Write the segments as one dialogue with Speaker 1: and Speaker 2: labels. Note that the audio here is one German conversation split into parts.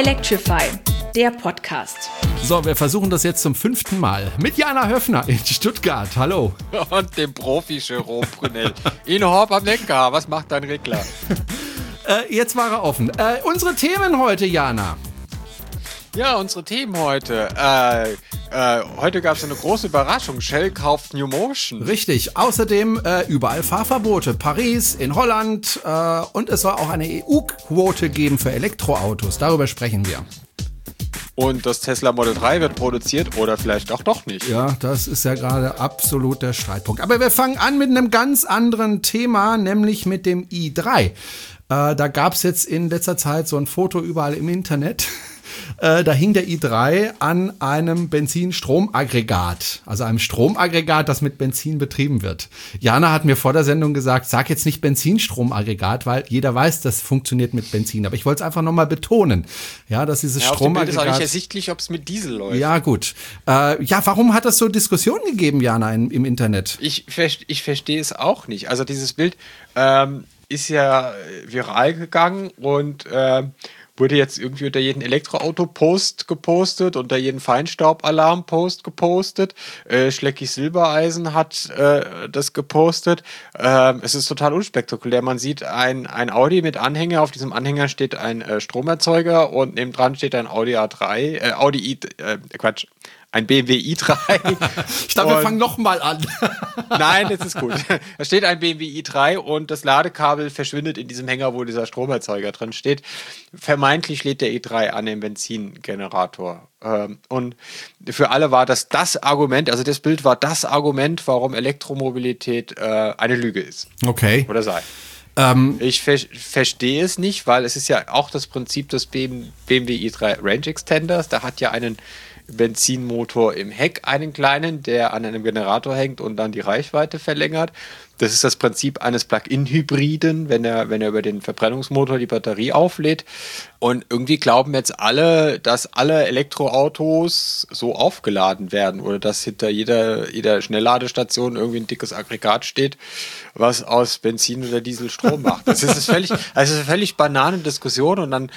Speaker 1: Electrify, der Podcast.
Speaker 2: So, wir versuchen das jetzt zum 5. Mal mit Jana Höffner in Stuttgart. Hallo.
Speaker 3: Und dem Profi Jerome Brunel. In Horb am Lenker. Was macht dein Regler?
Speaker 2: Jetzt war er offen. Unsere Themen heute, Jana.
Speaker 3: Ja, unsere Themen heute. Heute gab es eine große Überraschung. Shell kauft New Motion.
Speaker 2: Richtig. Außerdem überall Fahrverbote. Paris, in Holland und es soll auch eine EU-Quote geben für Elektroautos. Darüber sprechen wir.
Speaker 3: Und das Tesla Model 3 wird produziert oder vielleicht auch doch nicht.
Speaker 2: Ja, das ist ja gerade absolut der Streitpunkt. Aber wir fangen an mit einem ganz anderen Thema, nämlich mit dem i3. Da gab es jetzt in letzter Zeit so ein Foto überall im Internet. Da hing der i3 an einem Benzin-Stromaggregat, also einem Stromaggregat, das mit Benzin betrieben wird. Jana hat mir vor der Sendung gesagt, sag jetzt nicht Benzinstromaggregat, weil jeder weiß, das funktioniert mit Benzin. Aber ich wollte es einfach nochmal betonen, ja, dass dieses Stromaggregat...
Speaker 3: Auf dem Bild ist auch nicht ersichtlich, ob es mit Diesel läuft.
Speaker 2: Ja, gut. Warum hat es so Diskussionen gegeben, Jana, im Internet?
Speaker 3: Ich verstehe es auch nicht. Also dieses Bild ist ja viral gegangen und... wurde jetzt irgendwie unter jeden Elektroauto-Post gepostet, unter jeden Feinstaubalarm-Post gepostet. Schlecki Silbereisen hat das gepostet. Es ist total unspektakulär. Man sieht ein Audi mit Anhänger. Auf diesem Anhänger steht ein Stromerzeuger und nebendran steht ein ein BMW i3.
Speaker 2: Ich glaube, wir fangen nochmal an.
Speaker 3: Nein, das ist gut. Da steht ein BMW i3 und das Ladekabel verschwindet in diesem Hänger, wo dieser Stromerzeuger drin steht. Vermeintlich lädt der i3 an den Benzingenerator. Und für alle war das Argument, also das Bild war das Argument, warum Elektromobilität eine Lüge ist.
Speaker 2: Okay.
Speaker 3: Oder sei. Ich verstehe es nicht, weil es ist ja auch das Prinzip des BMW i3 Range Extenders. Da hat ja einen Benzinmotor im Heck, einen kleinen, der an einem Generator hängt und dann die Reichweite verlängert. Das ist das Prinzip eines Plug-in-Hybriden, wenn er über den Verbrennungsmotor die Batterie auflädt. Und irgendwie glauben jetzt alle, dass alle Elektroautos so aufgeladen werden oder dass hinter jeder Schnellladestation irgendwie ein dickes Aggregat steht, was aus Benzin oder Diesel Strom macht. Das ist eine völlig banane Diskussion und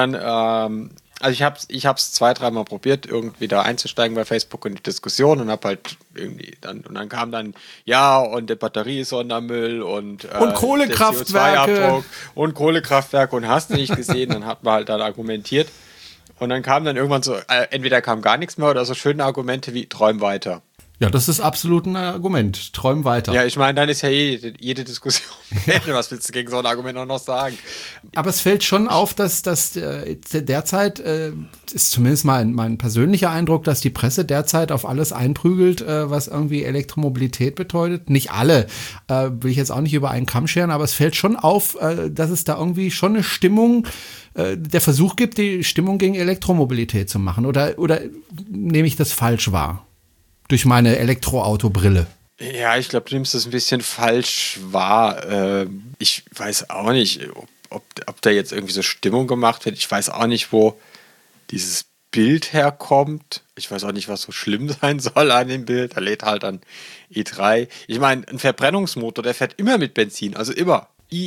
Speaker 3: dann also ich hab's 2-3 Mal probiert, irgendwie da einzusteigen bei Facebook in die Diskussion und hab halt irgendwie dann kam dann, ja, und die Batterie ist Sondermüll und
Speaker 2: Kohlekraftwerke
Speaker 3: und Kohlekraftwerke und hast du nicht gesehen, dann hat man halt dann argumentiert und dann kam dann irgendwann so, entweder kam gar nichts mehr oder so schöne Argumente wie träum weiter.
Speaker 2: Ja, das ist absolut ein Argument. Träum weiter.
Speaker 3: Ja, ich meine, dann ist ja jede Diskussion. Was willst du gegen so ein Argument auch noch sagen?
Speaker 2: Aber es fällt schon auf, dass derzeit, ist zumindest mein persönlicher Eindruck, dass die Presse derzeit auf alles einprügelt, was irgendwie Elektromobilität bedeutet. Nicht alle, will ich jetzt auch nicht über einen Kamm scheren, aber es fällt schon auf, dass es da irgendwie schon eine Stimmung, der Versuch gibt, die Stimmung gegen Elektromobilität zu machen. Oder nehme ich das falsch wahr? Durch meine Elektroautobrille.
Speaker 3: Ja, ich glaube, du nimmst das ein bisschen falsch wahr. Ich weiß auch nicht, ob da jetzt irgendwie so Stimmung gemacht wird. Ich weiß auch nicht, wo dieses Bild herkommt. Ich weiß auch nicht, was so schlimm sein soll an dem Bild. Da lädt halt ein i3. Ich meine, ein Verbrennungsmotor, der fährt immer mit Benzin. Also immer.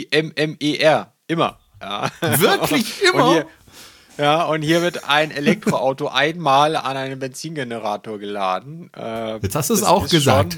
Speaker 3: IMMER. Immer. Ja.
Speaker 2: Wirklich immer?
Speaker 3: Und hier wird ein Elektroauto einmal an einen Benzingenerator geladen.
Speaker 2: Jetzt hast du es auch gesagt.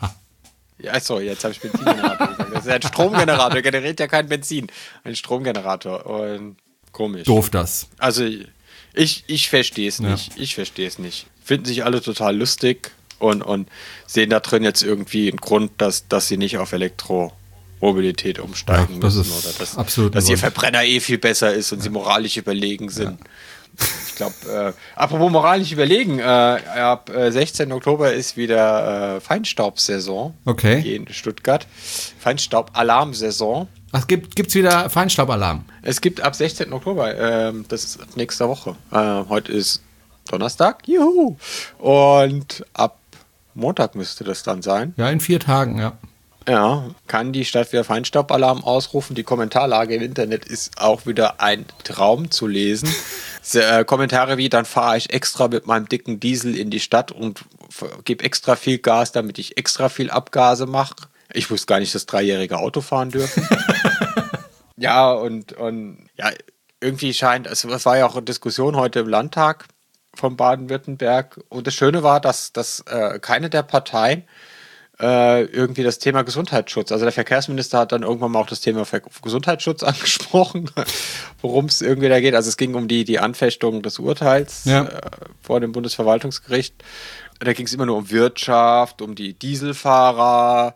Speaker 3: Achso, jetzt habe ich Benzingenerator gesagt. Das ist ein Stromgenerator, generiert ja kein Benzin. Ein Stromgenerator. Und komisch.
Speaker 2: Doof das.
Speaker 3: Also ich verstehe es nicht. Ja. Ich verstehe es nicht. Finden sich alle total lustig und sehen da drin jetzt irgendwie einen Grund, dass sie nicht auf Elektromobilität umsteigen müssen oder dass ihr Verbrenner viel besser ist und sie moralisch überlegen sind. Ja. Ich glaube, apropos moralisch überlegen, ab 16. Oktober ist wieder Feinstaubsaison hier in Stuttgart. Feinstaubalarmsaison.
Speaker 2: Ach, gibt's wieder Feinstaubalarm?
Speaker 3: Es gibt ab 16. Oktober, das ist ab nächster Woche. Heute ist Donnerstag, juhu! Und ab Montag müsste das dann sein.
Speaker 2: Ja, in 4 Tagen, ja.
Speaker 3: Ja, kann die Stadt wieder Feinstaubalarm ausrufen. Die Kommentarlage im Internet ist auch wieder ein Traum zu lesen. Kommentare wie, dann fahre ich extra mit meinem dicken Diesel in die Stadt und gebe extra viel Gas, damit ich extra viel Abgase mache. Ich wusste gar nicht, dass 3-Jährige Auto fahren dürfen. Ja, und ja, irgendwie scheint, es war ja auch eine Diskussion heute im Landtag von Baden-Württemberg. Und das Schöne war, dass keine der Parteien irgendwie das Thema Gesundheitsschutz, also der Verkehrsminister hat dann irgendwann mal auch das Thema Gesundheitsschutz angesprochen, worum es irgendwie da geht. Also es ging um die Anfechtung des Urteils vor dem Bundesverwaltungsgericht. Da ging es immer nur um Wirtschaft, um die Dieselfahrer,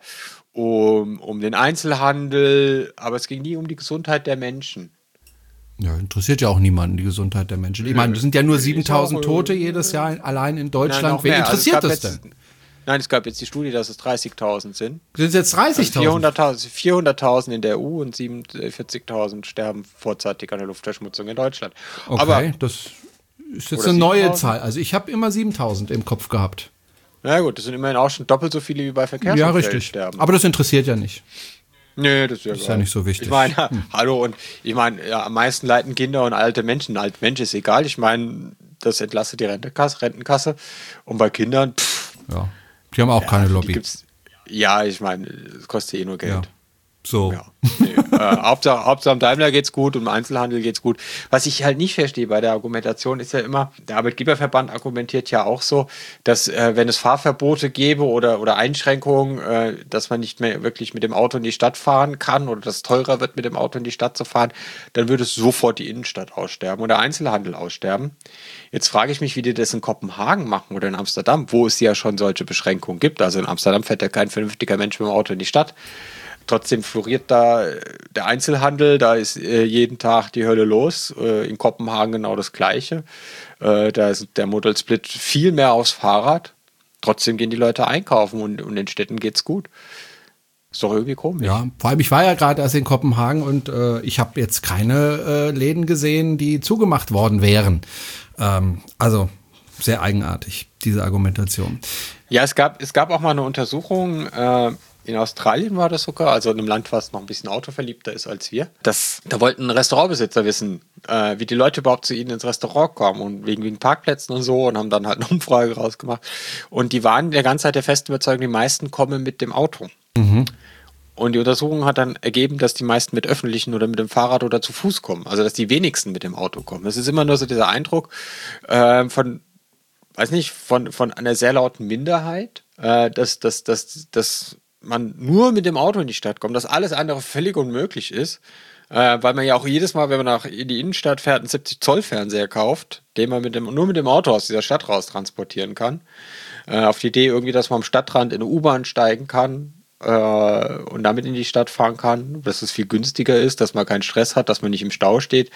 Speaker 3: um den Einzelhandel, aber es ging nie um die Gesundheit der Menschen.
Speaker 2: Ja, interessiert ja auch niemanden, die Gesundheit der Menschen. Ich meine, es sind ja nur 7.000 Tote jedes Jahr allein in Deutschland. Wen interessiert das denn?
Speaker 3: Nein, es gab jetzt die Studie, dass es 30.000 sind.
Speaker 2: Sind es jetzt 30.000?
Speaker 3: Also 400.000 in der EU und 47.000 sterben vorzeitig an der Luftverschmutzung in Deutschland.
Speaker 2: Okay, aber das ist jetzt eine neue Zahl. Also ich habe immer 7.000 im Kopf gehabt.
Speaker 3: Na gut, das sind immerhin auch schon doppelt so viele wie bei Verkehrsunfällen.
Speaker 2: Ja, richtig. Sterben. Aber das interessiert ja nicht.
Speaker 3: Nee, das ist
Speaker 2: ja nicht so wichtig.
Speaker 3: Ich meine, hallo, und ich meine, ja, am meisten leiden Kinder und alte Menschen. Alt Mensch ist egal. Ich meine, das entlastet die Rentenkasse. Und bei Kindern,
Speaker 2: ja. Die haben auch keine Lobby.
Speaker 3: Ja, ich meine, es kostet eh nur Geld.
Speaker 2: Ja. So.
Speaker 3: Ja. Nee, Hauptsache am Daimler geht's gut und im Einzelhandel geht's gut. Was ich halt nicht verstehe bei der Argumentation ist ja immer, der Arbeitgeberverband argumentiert ja auch so, dass wenn es Fahrverbote gäbe oder Einschränkungen, dass man nicht mehr wirklich mit dem Auto in die Stadt fahren kann oder dass es teurer wird, mit dem Auto in die Stadt zu fahren, dann würde es sofort die Innenstadt aussterben oder Einzelhandel aussterben. Jetzt frage ich mich, wie die das in Kopenhagen machen oder in Amsterdam, wo es ja schon solche Beschränkungen gibt. Also in Amsterdam fährt ja kein vernünftiger Mensch mit dem Auto in die Stadt. Trotzdem floriert da der Einzelhandel, da ist jeden Tag die Hölle los. In Kopenhagen genau das Gleiche. Da ist der Modal Split viel mehr aufs Fahrrad. Trotzdem gehen die Leute einkaufen und in den Städten geht's gut. Ist doch irgendwie komisch.
Speaker 2: Ja, vor allem ich war ja gerade erst in Kopenhagen und ich habe jetzt keine Läden gesehen, die zugemacht worden wären. Also sehr eigenartig, diese Argumentation.
Speaker 3: Ja, es gab auch mal eine Untersuchung, in Australien war das sogar, also in einem Land, was noch ein bisschen autoverliebter ist als wir. Da wollten Restaurantbesitzer wissen, wie die Leute überhaupt zu ihnen ins Restaurant kommen und wegen Parkplätzen und so und haben dann halt eine Umfrage rausgemacht. Und die waren der ganze Zeit der festen Überzeugung, die meisten kommen mit dem Auto. Mhm. Und die Untersuchung hat dann ergeben, dass die meisten mit öffentlichen oder mit dem Fahrrad oder zu Fuß kommen. Also dass die wenigsten mit dem Auto kommen. Es ist immer nur so dieser Eindruck von einer sehr lauten Minderheit, dass man nur mit dem Auto in die Stadt kommt, dass alles andere völlig unmöglich ist, weil man ja auch jedes Mal, wenn man in die Innenstadt fährt, einen 70-Zoll-Fernseher kauft, den man nur mit dem Auto aus dieser Stadt raus transportieren kann. Auf die Idee irgendwie, dass man am Stadtrand in eine U-Bahn steigen kann und damit in die Stadt fahren kann, dass es viel günstiger ist, dass man keinen Stress hat, dass man nicht im Stau steht.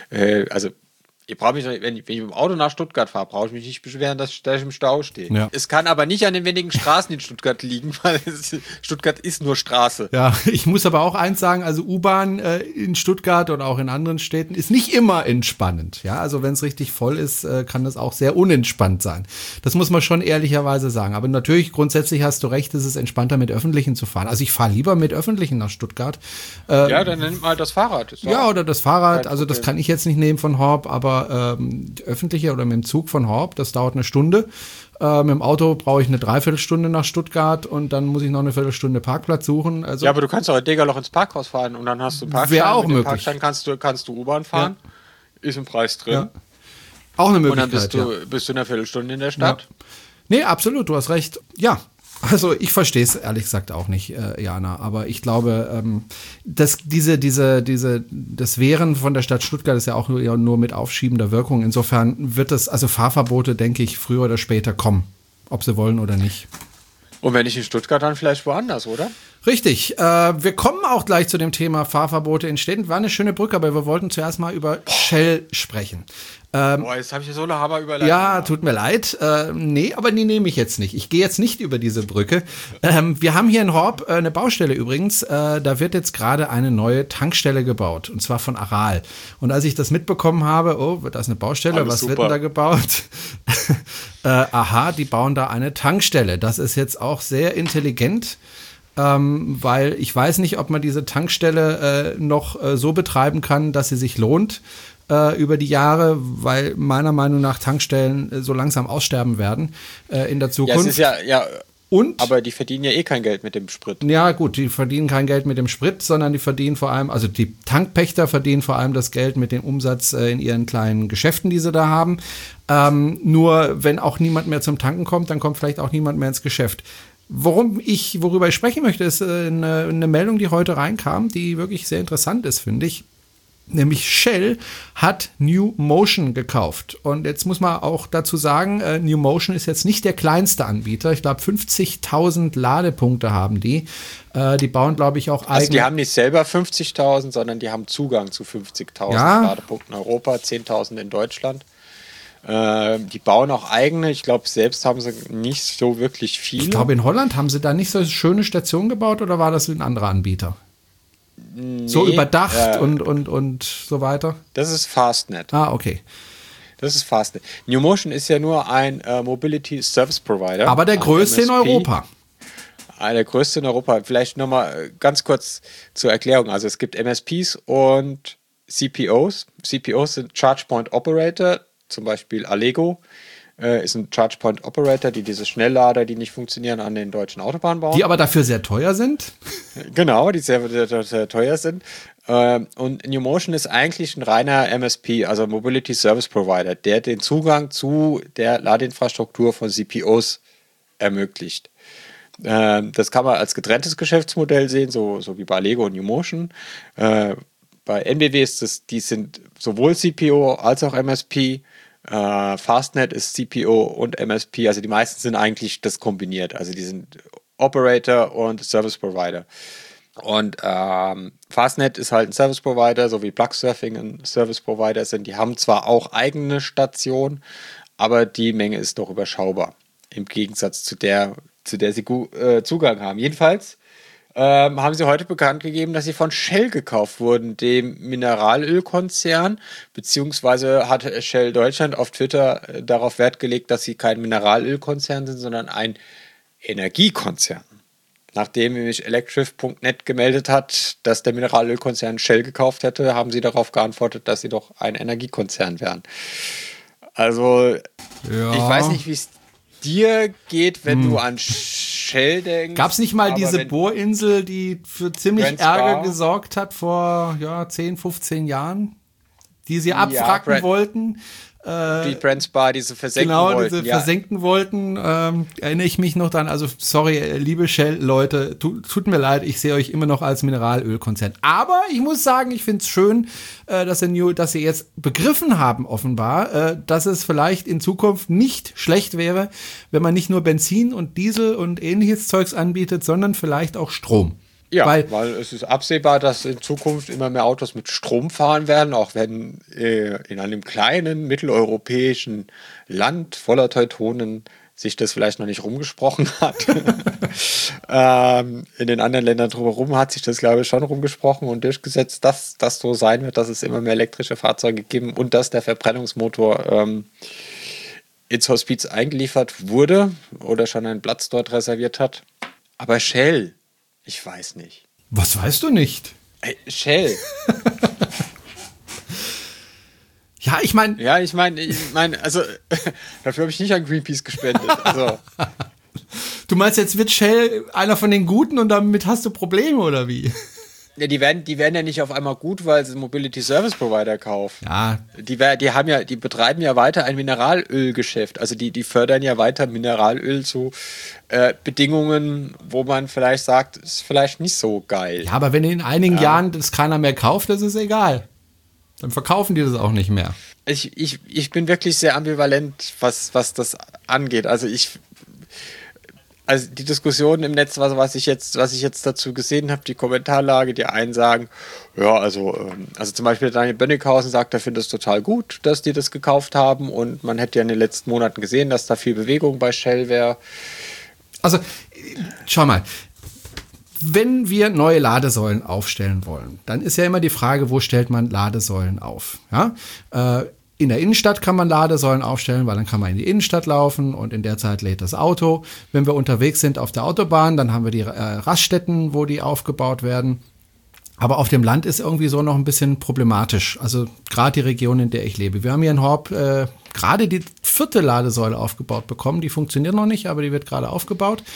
Speaker 3: Ich brauche mich, wenn ich mit dem Auto nach Stuttgart fahre, brauche ich mich nicht beschweren, dass ich im Stau stehe. Ja. Es kann aber nicht an den wenigen Straßen in Stuttgart liegen, weil Stuttgart ist nur Straße.
Speaker 2: Ja, ich muss aber auch eins sagen, also U-Bahn in Stuttgart oder auch in anderen Städten ist nicht immer entspannend. Ja, also wenn es richtig voll ist, kann das auch sehr unentspannt sein. Das muss man schon ehrlicherweise sagen. Aber natürlich, grundsätzlich hast du recht, es ist entspannter mit Öffentlichen zu fahren. Also ich fahre lieber mit Öffentlichen nach Stuttgart.
Speaker 3: Ja, dann nimm mal das Fahrrad.
Speaker 2: Ja, oder das Fahrrad. Also das kann ich jetzt nicht nehmen von Horb, aber öffentliche oder mit dem Zug von Horb, das dauert eine Stunde. Mit dem Auto brauche ich eine Dreiviertelstunde nach Stuttgart und dann muss ich noch eine Viertelstunde Parkplatz suchen. Also,
Speaker 3: ja, aber du kannst auch in Degerloch ins Parkhaus fahren und dann hast du einen Parkschein.
Speaker 2: Wäre auch möglich.
Speaker 3: Parkschein kannst du U-Bahn fahren, ist im Preis drin.
Speaker 2: Ja. Auch eine Möglichkeit.
Speaker 3: Und dann bist du in einer Viertelstunde in der Stadt. Ja.
Speaker 2: Nee, absolut, du hast recht. Ja. Also ich verstehe es ehrlich gesagt auch nicht, Jana, aber ich glaube, dass das Wehren von der Stadt Stuttgart ist ja auch nur mit aufschiebender Wirkung. Insofern wird es, also Fahrverbote, denke ich, früher oder später kommen, ob sie wollen oder nicht.
Speaker 3: Und wenn nicht in Stuttgart, dann vielleicht woanders, oder?
Speaker 2: Richtig. Wir kommen auch gleich zu dem Thema Fahrverbote in Städten. War eine schöne Brücke, aber wir wollten zuerst mal über Shell sprechen.
Speaker 3: Jetzt habe ich ja so eine Hammerüberleitung.
Speaker 2: Ja, tut mir leid. Nee, aber die nehme ich jetzt nicht. Ich gehe jetzt nicht über diese Brücke. Wir haben hier in Horb eine Baustelle übrigens. Da wird jetzt gerade eine neue Tankstelle gebaut. Und zwar von Aral. Und als ich das mitbekommen habe, da ist eine Baustelle,
Speaker 3: alles
Speaker 2: was
Speaker 3: super.
Speaker 2: Wird denn da gebaut? Aha, die bauen da eine Tankstelle. Das ist jetzt auch sehr intelligent. Weil ich weiß nicht, ob man diese Tankstelle noch so betreiben kann, dass sie sich lohnt über die Jahre, weil meiner Meinung nach Tankstellen so langsam aussterben werden in der Zukunft.
Speaker 3: Ja, es ist ja Aber die verdienen ja eh kein Geld mit dem Sprit.
Speaker 2: Ja gut, die verdienen kein Geld mit dem Sprit, sondern die verdienen vor allem, also die Tankpächter verdienen vor allem das Geld mit dem Umsatz in ihren kleinen Geschäften, die sie da haben. Nur wenn auch niemand mehr zum Tanken kommt, dann kommt vielleicht auch niemand mehr ins Geschäft. Worüber ich sprechen möchte, ist eine Meldung, die heute reinkam, die wirklich sehr interessant ist, finde ich. Nämlich Shell hat New Motion gekauft. Und jetzt muss man auch dazu sagen, New Motion ist jetzt nicht der kleinste Anbieter. Ich glaube, 50.000 Ladepunkte haben die. Die bauen, glaube ich, auch eigene.
Speaker 3: Also die haben nicht selber 50.000, sondern die haben Zugang zu 50.000 Ladepunkten in Europa, 10.000 in Deutschland. Die bauen auch eigene. Ich glaube, selbst haben sie nicht so wirklich viele.
Speaker 2: Ich glaube, in Holland haben sie da nicht so schöne Stationen gebaut, oder war das ein anderer Anbieter? Nee, so überdacht und so weiter?
Speaker 3: Das ist Fastnet.
Speaker 2: Okay.
Speaker 3: Das ist Fastnet. New Motion ist ja nur ein Mobility Service Provider.
Speaker 2: Aber der größte in Europa.
Speaker 3: Der größte in Europa. Vielleicht nochmal ganz kurz zur Erklärung. Also es gibt MSPs und CPOs. CPOs sind Charge Point Operator, zum Beispiel Allego. Ist ein Charge Point Operator, die diese Schnelllader, die nicht funktionieren, an den deutschen Autobahnen bauen.
Speaker 2: Die aber dafür sehr teuer sind.
Speaker 3: Genau, die sehr teuer sind. Und New Motion ist eigentlich ein reiner MSP, also Mobility Service Provider, der den Zugang zu der Ladeinfrastruktur von CPOs ermöglicht. Das kann man als getrenntes Geschäftsmodell sehen, so wie bei Allego und New Motion. Bei NBW die sind sowohl CPO als auch MSP. Fastnet ist CPO und MSP, also die meisten sind eigentlich das kombiniert, also die sind Operator und Service Provider. Und Fastnet ist halt ein Service Provider, so wie Plugsurfing ein Service Provider sind. Die haben zwar auch eigene Stationen, aber die Menge ist doch überschaubar, im Gegensatz zu der sie Zugang haben. Jedenfalls haben sie heute bekannt gegeben, dass sie von Shell gekauft wurden, dem Mineralölkonzern, beziehungsweise hat Shell Deutschland auf Twitter darauf Wert gelegt, dass sie kein Mineralölkonzern sind, sondern ein Energiekonzern. Nachdem nämlich Electrif.net gemeldet hat, dass der Mineralölkonzern Shell gekauft hätte, haben sie darauf geantwortet, dass sie doch ein Energiekonzern wären. Also, Ich weiß nicht, wie es dir geht, wenn du an Shell denkst.
Speaker 2: Gab es nicht mal diese Bohrinsel, die für ziemlich Ärger gesorgt hat vor 10, 15 Jahren? Die sie abwracken wollten.
Speaker 3: Die Brent Spar, diese versenken wollten.
Speaker 2: Genau, diese versenken wollten, erinnere ich mich noch dran. Also, sorry, liebe Shell-Leute, tut mir leid, ich sehe euch immer noch als Mineralölkonzern. Aber ich muss sagen, ich finde es schön, dass sie jetzt begriffen haben, offenbar, dass es vielleicht in Zukunft nicht schlecht wäre, wenn man nicht nur Benzin und Diesel und ähnliches Zeugs anbietet, sondern vielleicht auch Strom.
Speaker 3: Ja, weil es ist absehbar, dass in Zukunft immer mehr Autos mit Strom fahren werden, auch wenn in einem kleinen mitteleuropäischen Land voller Teutonen sich das vielleicht noch nicht rumgesprochen hat. In den anderen Ländern drumherum hat sich das, glaube ich, schon rumgesprochen und durchgesetzt, dass das so sein wird, dass es immer mehr elektrische Fahrzeuge geben und dass der Verbrennungsmotor ins Hospiz eingeliefert wurde oder schon einen Platz dort reserviert hat. Aber Shell, ich weiß nicht.
Speaker 2: Was weißt du nicht?
Speaker 3: Shell.
Speaker 2: Ja, ich meine,
Speaker 3: also dafür habe ich nicht an Greenpeace gespendet. Also.
Speaker 2: Du meinst, jetzt wird Shell einer von den Guten und damit hast du Probleme, oder wie?
Speaker 3: Ja, die werden ja nicht auf einmal gut, weil sie einen Mobility Service Provider kaufen.
Speaker 2: Ja.
Speaker 3: Die betreiben ja weiter ein Mineralölgeschäft. Also die fördern ja weiter Mineralöl zu Bedingungen, wo man vielleicht sagt, ist vielleicht nicht so geil.
Speaker 2: Ja, aber wenn in einigen Jahren das keiner mehr kauft, das ist egal. Dann verkaufen die das auch nicht mehr.
Speaker 3: Ich bin wirklich sehr ambivalent, was das angeht. Also die Diskussion im Netz, was ich jetzt dazu gesehen habe, die Kommentarlage, die einen sagen, ja, also zum Beispiel Daniel Bönnighausen sagt, er findet es total gut, dass die das gekauft haben und man hätte ja in den letzten Monaten gesehen, dass da viel Bewegung bei Shell wäre.
Speaker 2: Also, schau mal, wenn wir neue Ladesäulen aufstellen wollen, dann ist ja immer die Frage, wo stellt man Ladesäulen auf? Ja? In der Innenstadt kann man Ladesäulen aufstellen, weil dann kann man in die Innenstadt laufen und in der Zeit lädt das Auto. Wenn wir unterwegs sind auf der Autobahn, dann haben wir die Raststätten, wo die aufgebaut werden. Aber auf dem Land ist irgendwie so noch ein bisschen problematisch. Also gerade die Region, in der ich lebe. Wir haben hier in Horb gerade die 4. Ladesäule aufgebaut bekommen. Die funktioniert noch nicht, aber die wird gerade aufgebaut.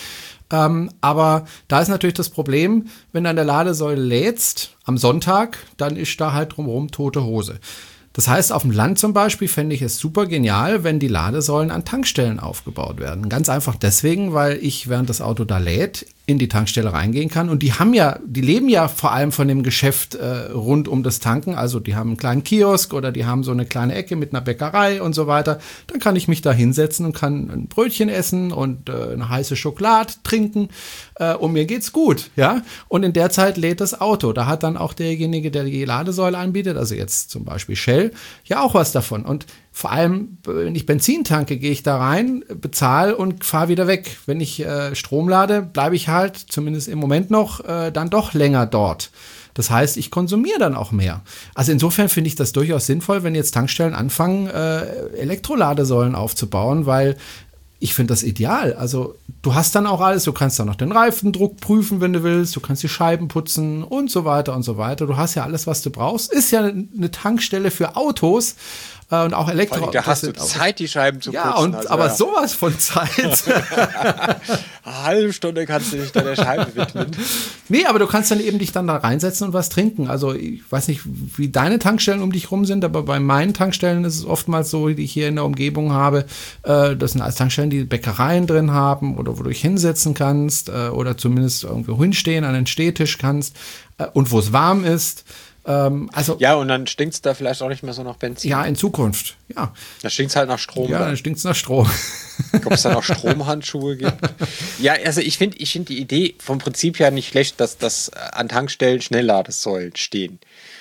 Speaker 2: Aber da ist natürlich das Problem, wenn du an der Ladesäule lädst am Sonntag, dann ist da halt drumherum tote Hose. Das heißt, auf dem Land zum Beispiel fände ich es super genial, wenn die Ladesäulen an Tankstellen aufgebaut werden. Ganz einfach deswegen, weil ich, während das Auto da lädt, in die Tankstelle reingehen kann. Und die leben ja vor allem von dem Geschäft rund um das Tanken. Also die haben einen kleinen Kiosk oder die haben so eine kleine Ecke mit einer Bäckerei und so weiter. Dann kann ich mich da hinsetzen und kann ein Brötchen essen und eine heiße Schokolade trinken. Und mir geht's gut, ja. Und in der Zeit lädt das Auto. Da hat dann auch derjenige, der die Ladesäule anbietet, also jetzt zum Beispiel Shell, ja auch was davon. Und vor allem, wenn ich Benzin tanke, gehe ich da rein, bezahle und fahre wieder weg. Wenn ich Strom lade, bleibe ich halt, zumindest im Moment noch, dann doch länger dort. Das heißt, ich konsumiere dann auch mehr. Also insofern finde ich das durchaus sinnvoll, wenn jetzt Tankstellen anfangen, Elektroladesäulen aufzubauen, weil ich finde das ideal. Also du hast dann auch alles, du kannst dann noch den Reifendruck prüfen, wenn du willst, du kannst die Scheiben putzen und so weiter und so weiter. Du hast ja alles, was du brauchst. Ist ja eine Tankstelle für Autos. Und auch Elektro.
Speaker 3: Da hast du Zeit, die Scheiben zu putzen.
Speaker 2: Ja, aber sowas von Zeit.
Speaker 3: Eine halbe Stunde kannst du dich deiner Scheibe widmen.
Speaker 2: Nee, aber du kannst dann eben dich dann da reinsetzen und was trinken. Also ich weiß nicht, wie deine Tankstellen um dich rum sind, aber bei meinen Tankstellen ist es oftmals so, die ich hier in der Umgebung habe, das sind alles Tankstellen, die Bäckereien drin haben oder wo du dich hinsetzen kannst oder zumindest irgendwo hinstehen, an den Stehtisch kannst und wo es warm ist.
Speaker 3: Ja, und dann stinkt es da vielleicht auch nicht mehr so nach Benzin.
Speaker 2: Ja, in Zukunft, ja.
Speaker 3: Da stinkt es halt nach Strom.
Speaker 2: Ja, dann stinkt es nach Strom.
Speaker 3: Ob es da noch Stromhandschuhe gibt. Ja, also ich finde die Idee vom Prinzip her nicht schlecht, dass an Tankstellen Schnellladesäulen stehen.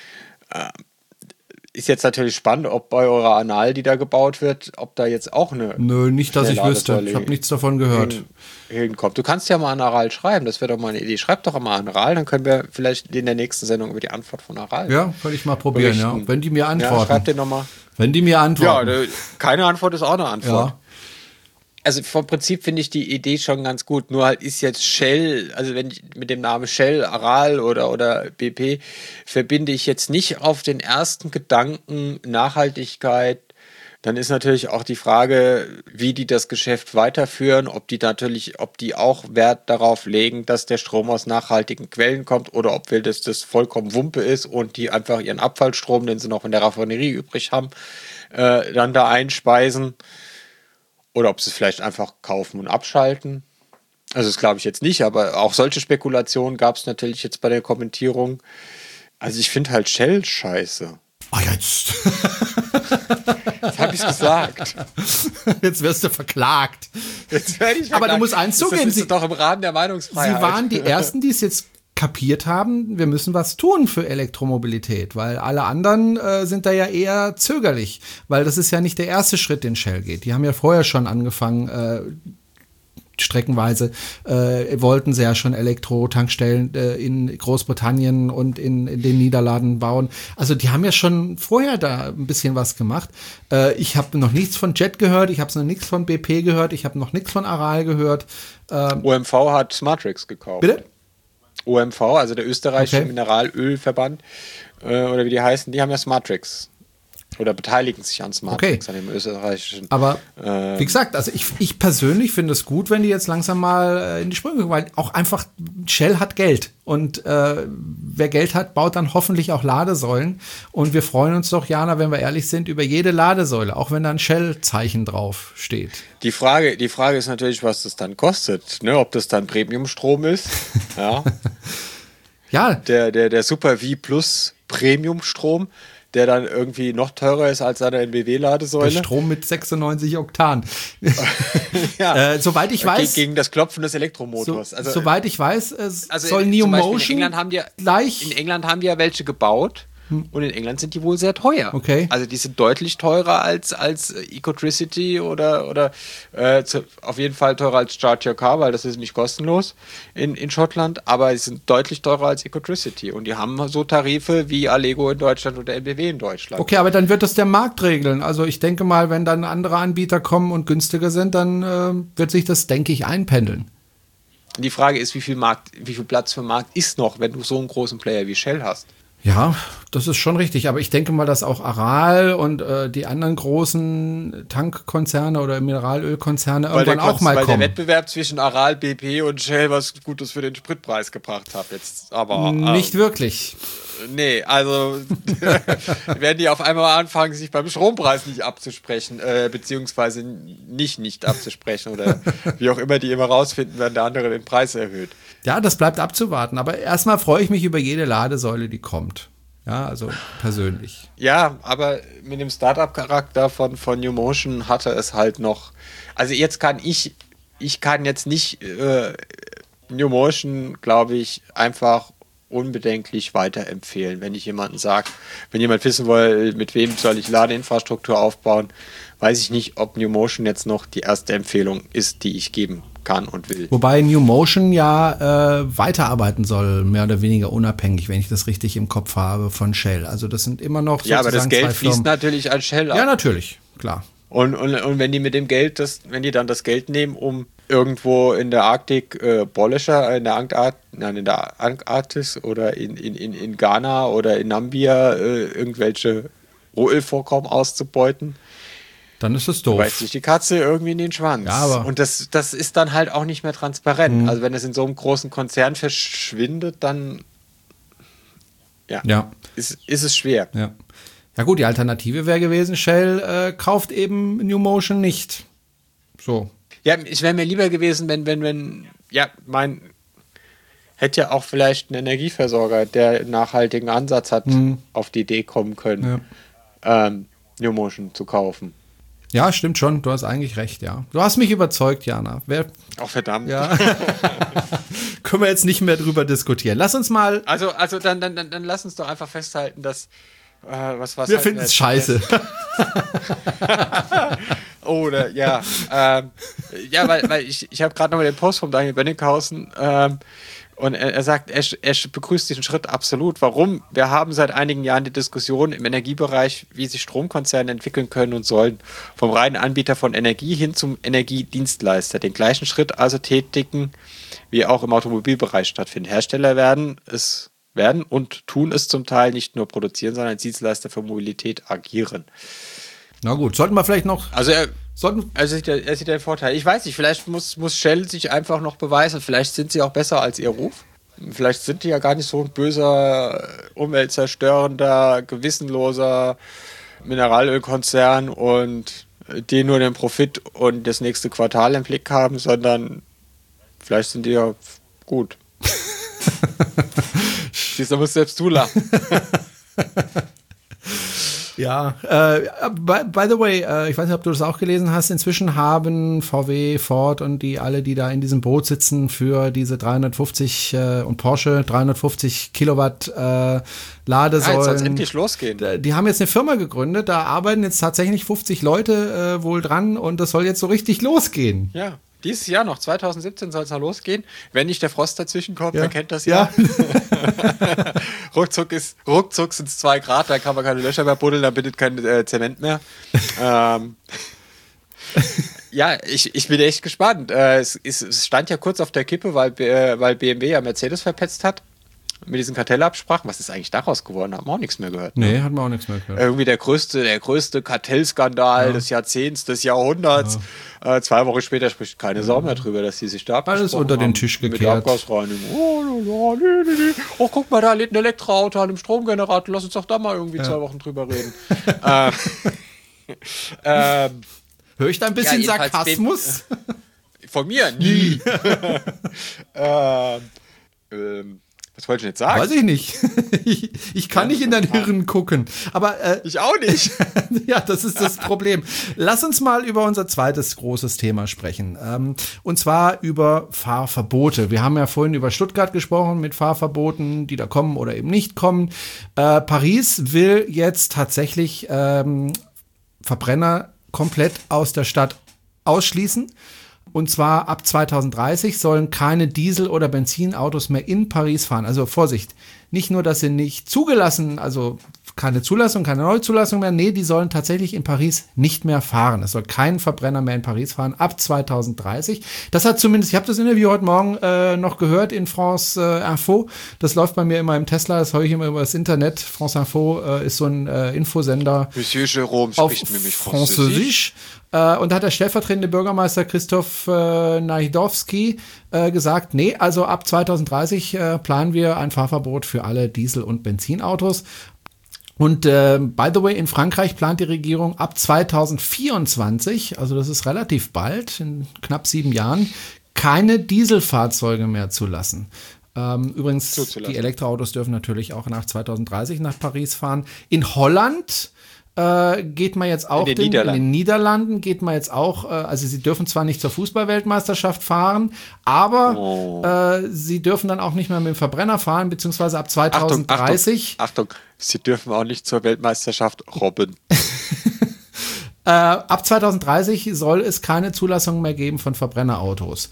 Speaker 3: Ist jetzt natürlich spannend, ob bei eurer Anal, die da gebaut wird, ob da jetzt auch eine.
Speaker 2: Nö, nicht, dass ich wüsste. Ich habe nichts davon gehört.
Speaker 3: Hinkommt. Du kannst ja mal an Aral schreiben, das wäre doch mal eine Idee. Schreib doch mal an Aral, dann können wir vielleicht in der nächsten Sendung über die Antwort von Aral.
Speaker 2: Ja, könnte ich mal probieren, ja. Wenn die mir antworten.
Speaker 3: Ja, schreib dir nochmal.
Speaker 2: Wenn die mir antworten.
Speaker 3: Ja, keine Antwort ist auch eine Antwort.
Speaker 2: Ja.
Speaker 3: Also vom Prinzip finde ich die Idee schon ganz gut. Nur halt ist jetzt Shell, also wenn ich mit dem Namen Shell, Aral oder BP verbinde ich jetzt nicht auf den ersten Gedanken Nachhaltigkeit. Dann ist natürlich auch die Frage, wie die das Geschäft weiterführen, ob die auch Wert darauf legen, dass der Strom aus nachhaltigen Quellen kommt oder ob das vollkommen Wumpe ist und die einfach ihren Abfallstrom, den sie noch in der Raffinerie übrig haben, dann da einspeisen. Oder ob sie es vielleicht einfach kaufen und abschalten. Also das glaube ich jetzt nicht, aber auch solche Spekulationen gab es natürlich jetzt bei der Kommentierung. Also ich finde halt Shell scheiße.
Speaker 2: Ah, jetzt.
Speaker 3: Jetzt habe ich es gesagt.
Speaker 2: Jetzt wirst du verklagt.
Speaker 3: Jetzt werde ich verklagt.
Speaker 2: Aber du musst eins zugeben.
Speaker 3: Das ist doch im Rahmen der Meinungsfreiheit.
Speaker 2: Sie waren die Ersten, die es jetzt kapiert haben, wir müssen was tun für Elektromobilität, weil alle anderen sind da ja eher zögerlich, weil das ist ja nicht der erste Schritt, den Shell geht. Die haben ja vorher schon angefangen, streckenweise wollten sie ja schon Elektro-Tankstellen in Großbritannien und in den Niederlanden bauen. Also die haben ja schon vorher da ein bisschen was gemacht. Ich habe noch nichts von Jet gehört, ich habe noch nichts von BP gehört, ich habe noch nichts von Aral gehört.
Speaker 3: OMV hat Smartrix gekauft.
Speaker 2: Bitte?
Speaker 3: OMV, also der österreichische Mineralölverband, oder wie die heißen, die haben ja Smartrix. Oder beteiligen sich an Smartrix, an dem österreichischen.
Speaker 2: Aber wie gesagt, also ich persönlich finde es gut, wenn die jetzt langsam mal in die Sprünge kommen, weil auch einfach Shell hat Geld. Und wer Geld hat, baut dann hoffentlich auch Ladesäulen. Und wir freuen uns doch, Jana, wenn wir ehrlich sind, über jede Ladesäule, auch wenn da ein Shell-Zeichen drauf steht.
Speaker 3: Die Frage ist natürlich, was das dann kostet, ne? Ob das dann Premiumstrom ist. Ja.
Speaker 2: Ja.
Speaker 3: Der Super V Plus Premiumstrom, der dann irgendwie noch teurer ist als eine NBW-Ladesäule.
Speaker 2: Der Strom mit 96 Oktan.
Speaker 3: Ja.
Speaker 2: Soweit ich weiß.
Speaker 3: Gegen das Klopfen des Elektromotors.
Speaker 2: Soweit ich weiß, soll Neo Motion
Speaker 3: in England haben die ja welche gebaut. Und in England sind die wohl sehr teuer.
Speaker 2: Okay.
Speaker 3: Also die sind deutlich teurer als Ecotricity oder auf jeden Fall teurer als Charge Your Car, weil das ist nicht kostenlos in Schottland, aber sie sind deutlich teurer als Ecotricity und die haben so Tarife wie Allego in Deutschland oder NBW in Deutschland.
Speaker 2: Okay, aber dann wird das der Markt regeln. Also ich denke mal, wenn dann andere Anbieter kommen und günstiger sind, dann wird sich das, denke ich, einpendeln.
Speaker 3: Die Frage ist, wie viel Platz für Markt ist noch, wenn du so einen großen Player wie Shell hast?
Speaker 2: Ja, das ist schon richtig. Aber ich denke mal, dass auch Aral und die anderen großen Tankkonzerne oder Mineralölkonzerne irgendwann auch mal kommen.
Speaker 3: Weil der Wettbewerb zwischen Aral, BP und Shell was Gutes für den Spritpreis gebracht hat. Jetzt aber
Speaker 2: nicht wirklich.
Speaker 3: Nee, also werden die auf einmal anfangen, sich beim Strompreis nicht abzusprechen, beziehungsweise nicht abzusprechen oder wie auch immer die immer rausfinden, wenn der andere den Preis erhöht.
Speaker 2: Ja, das bleibt abzuwarten. Aber erstmal freue ich mich über jede Ladesäule, die kommt. Ja, also persönlich.
Speaker 3: Ja, aber mit dem Startup-Charakter von NewMotion hatte es halt noch. Also jetzt kann ich kann jetzt nicht NewMotion, glaube ich, einfach unbedenklich weiterempfehlen. Wenn jemand wissen will, mit wem soll ich Ladeinfrastruktur aufbauen, weiß ich nicht, ob NewMotion jetzt noch die erste Empfehlung ist, die ich geben kann und will.
Speaker 2: Wobei NewMotion ja weiterarbeiten soll, mehr oder weniger unabhängig, wenn ich das richtig im Kopf habe, von Shell. Also das sind immer noch sozusagen
Speaker 3: ja, aber das Geld fließt natürlich an Shell ab.
Speaker 2: Ja, natürlich, klar.
Speaker 3: Und wenn die mit dem Geld, wenn die dann das Geld nehmen, um irgendwo in der Arktik Bohrlöscher, in der Antarktis oder in Ghana oder in Namibia irgendwelche Rohölvorkommen auszubeuten,
Speaker 2: dann ist es doof.
Speaker 3: Beißt sich die Katze irgendwie in den Schwanz.
Speaker 2: Ja, aber
Speaker 3: und das ist dann halt auch nicht mehr transparent. Also wenn es in so einem großen Konzern verschwindet, dann ist es schwer.
Speaker 2: Ja. Ja gut, die Alternative wäre gewesen, Shell kauft eben NewMotion nicht. So.
Speaker 3: Ja, es wäre mir lieber gewesen, wenn hätte ja auch vielleicht ein Energieversorger, der einen nachhaltigen Ansatz hat, auf die Idee kommen können, NewMotion zu kaufen.
Speaker 2: Ja, stimmt schon. Du hast eigentlich recht, ja. Du hast mich überzeugt, Jana.
Speaker 3: Verdammt.
Speaker 2: Ja. Können wir jetzt nicht mehr drüber diskutieren. Lass uns mal.
Speaker 3: Also dann lass uns doch einfach festhalten, dass was
Speaker 2: wir finden es scheiße.
Speaker 3: Oder weil ich habe gerade noch mal den Post von Daniel Benninghausen und er sagt, er begrüßt diesen Schritt absolut. Warum? Wir haben seit einigen Jahren die Diskussion im Energiebereich, wie sich Stromkonzerne entwickeln können und sollen, vom reinen Anbieter von Energie hin zum Energiedienstleister. Den gleichen Schritt also tätigen, wie auch im Automobilbereich stattfindet. Hersteller werden und tun es zum Teil nicht nur produzieren, sondern als Dienstleister für Mobilität agieren.
Speaker 2: Na gut, sollten wir vielleicht noch.
Speaker 3: Also er sieht den Vorteil. Ich weiß nicht, vielleicht muss Shell sich einfach noch beweisen. Vielleicht sind sie auch besser als ihr Ruf. Vielleicht sind die ja gar nicht so ein böser, umweltzerstörender, gewissenloser Mineralölkonzern und die nur den Profit und das nächste Quartal im Blick haben, sondern vielleicht sind die ja gut. Siehst du, musst selbst du lachen.
Speaker 2: Ja, by the way, ich weiß nicht, ob du das auch gelesen hast, inzwischen haben VW, Ford und die da in diesem Boot sitzen für diese 350 und Porsche 350 Kilowatt Ladesäulen.
Speaker 3: Jetzt soll es endlich losgehen.
Speaker 2: Die haben jetzt eine Firma gegründet, da arbeiten jetzt tatsächlich 50 Leute wohl dran und das soll jetzt so richtig losgehen.
Speaker 3: Ja. Dieses Jahr noch, 2017 soll es noch losgehen. Wenn nicht der Frost dazwischen kommt, wer kennt das ja. Ruckzuck sind es 2 Grad, da kann man keine Löcher mehr buddeln, da bindet kein Zement mehr. Ja, ich bin echt gespannt. Es stand ja kurz auf der Kippe, weil BMW ja Mercedes verpetzt hat. Mit diesen Kartellabsprachen. Was ist eigentlich daraus geworden? Haben wir auch nichts mehr gehört.
Speaker 2: Nee, hatten wir auch nichts mehr gehört.
Speaker 3: Irgendwie der größte Kartellskandal des Jahrzehnts, des Jahrhunderts. 2 Wochen später spricht keine Sau mehr drüber, dass die sich da
Speaker 2: alles unter den Tisch gekehrt. Mit
Speaker 3: Abgasreinigung. Oh, guck mal, da lädt ein Elektroauto an einem Stromgenerator. Lass uns doch da mal irgendwie 2 Wochen drüber reden.
Speaker 2: Höre ich da ein bisschen Sarkasmus?
Speaker 3: Von mir? Nie. Was wollte ich jetzt sagen?
Speaker 2: Weiß ich nicht. Ich kann nicht in dein Hirn gucken. Aber
Speaker 3: ich auch nicht.
Speaker 2: Ja, das ist das Problem. Lass uns mal über unser zweites großes Thema sprechen. Und zwar über Fahrverbote. Wir haben ja vorhin über Stuttgart gesprochen mit Fahrverboten, die da kommen oder eben nicht kommen. Paris will jetzt tatsächlich Verbrenner komplett aus der Stadt ausschließen. Und zwar ab 2030 sollen keine Diesel- oder Benzinautos mehr in Paris fahren. Also Vorsicht, nicht nur, dass sie nicht zugelassen, also keine Zulassung, keine neue Zulassung mehr. Nee, die sollen tatsächlich in Paris nicht mehr fahren. Es soll kein Verbrenner mehr in Paris fahren ab 2030. Das hat zumindest, ich habe das Interview heute Morgen noch gehört in France Info. Das läuft bei mir immer im Tesla, das höre ich immer über das Internet. France Info ist so ein Infosender.
Speaker 3: Monsieur Jérôme spricht nämlich
Speaker 2: Französisch. Und da hat der stellvertretende Bürgermeister Christoph Najdowski gesagt, nee, also ab 2030 planen wir ein Fahrverbot für alle Diesel- und Benzinautos. Und by the way, in Frankreich plant die Regierung ab 2024, also das ist relativ bald, in knapp 7 Jahren, keine Dieselfahrzeuge mehr zu lassen. Übrigens, die Elektroautos dürfen natürlich auch nach 2030 nach Paris fahren. In Holland geht man jetzt auch, in den Niederlanden geht man jetzt auch, also sie dürfen zwar nicht zur Fußball-Weltmeisterschaft fahren, aber sie dürfen dann auch nicht mehr mit dem Verbrenner fahren, beziehungsweise ab 2030.
Speaker 3: Achtung, sie dürfen auch nicht zur Weltmeisterschaft robben.
Speaker 2: Ab 2030 soll es keine Zulassung mehr geben von Verbrennerautos.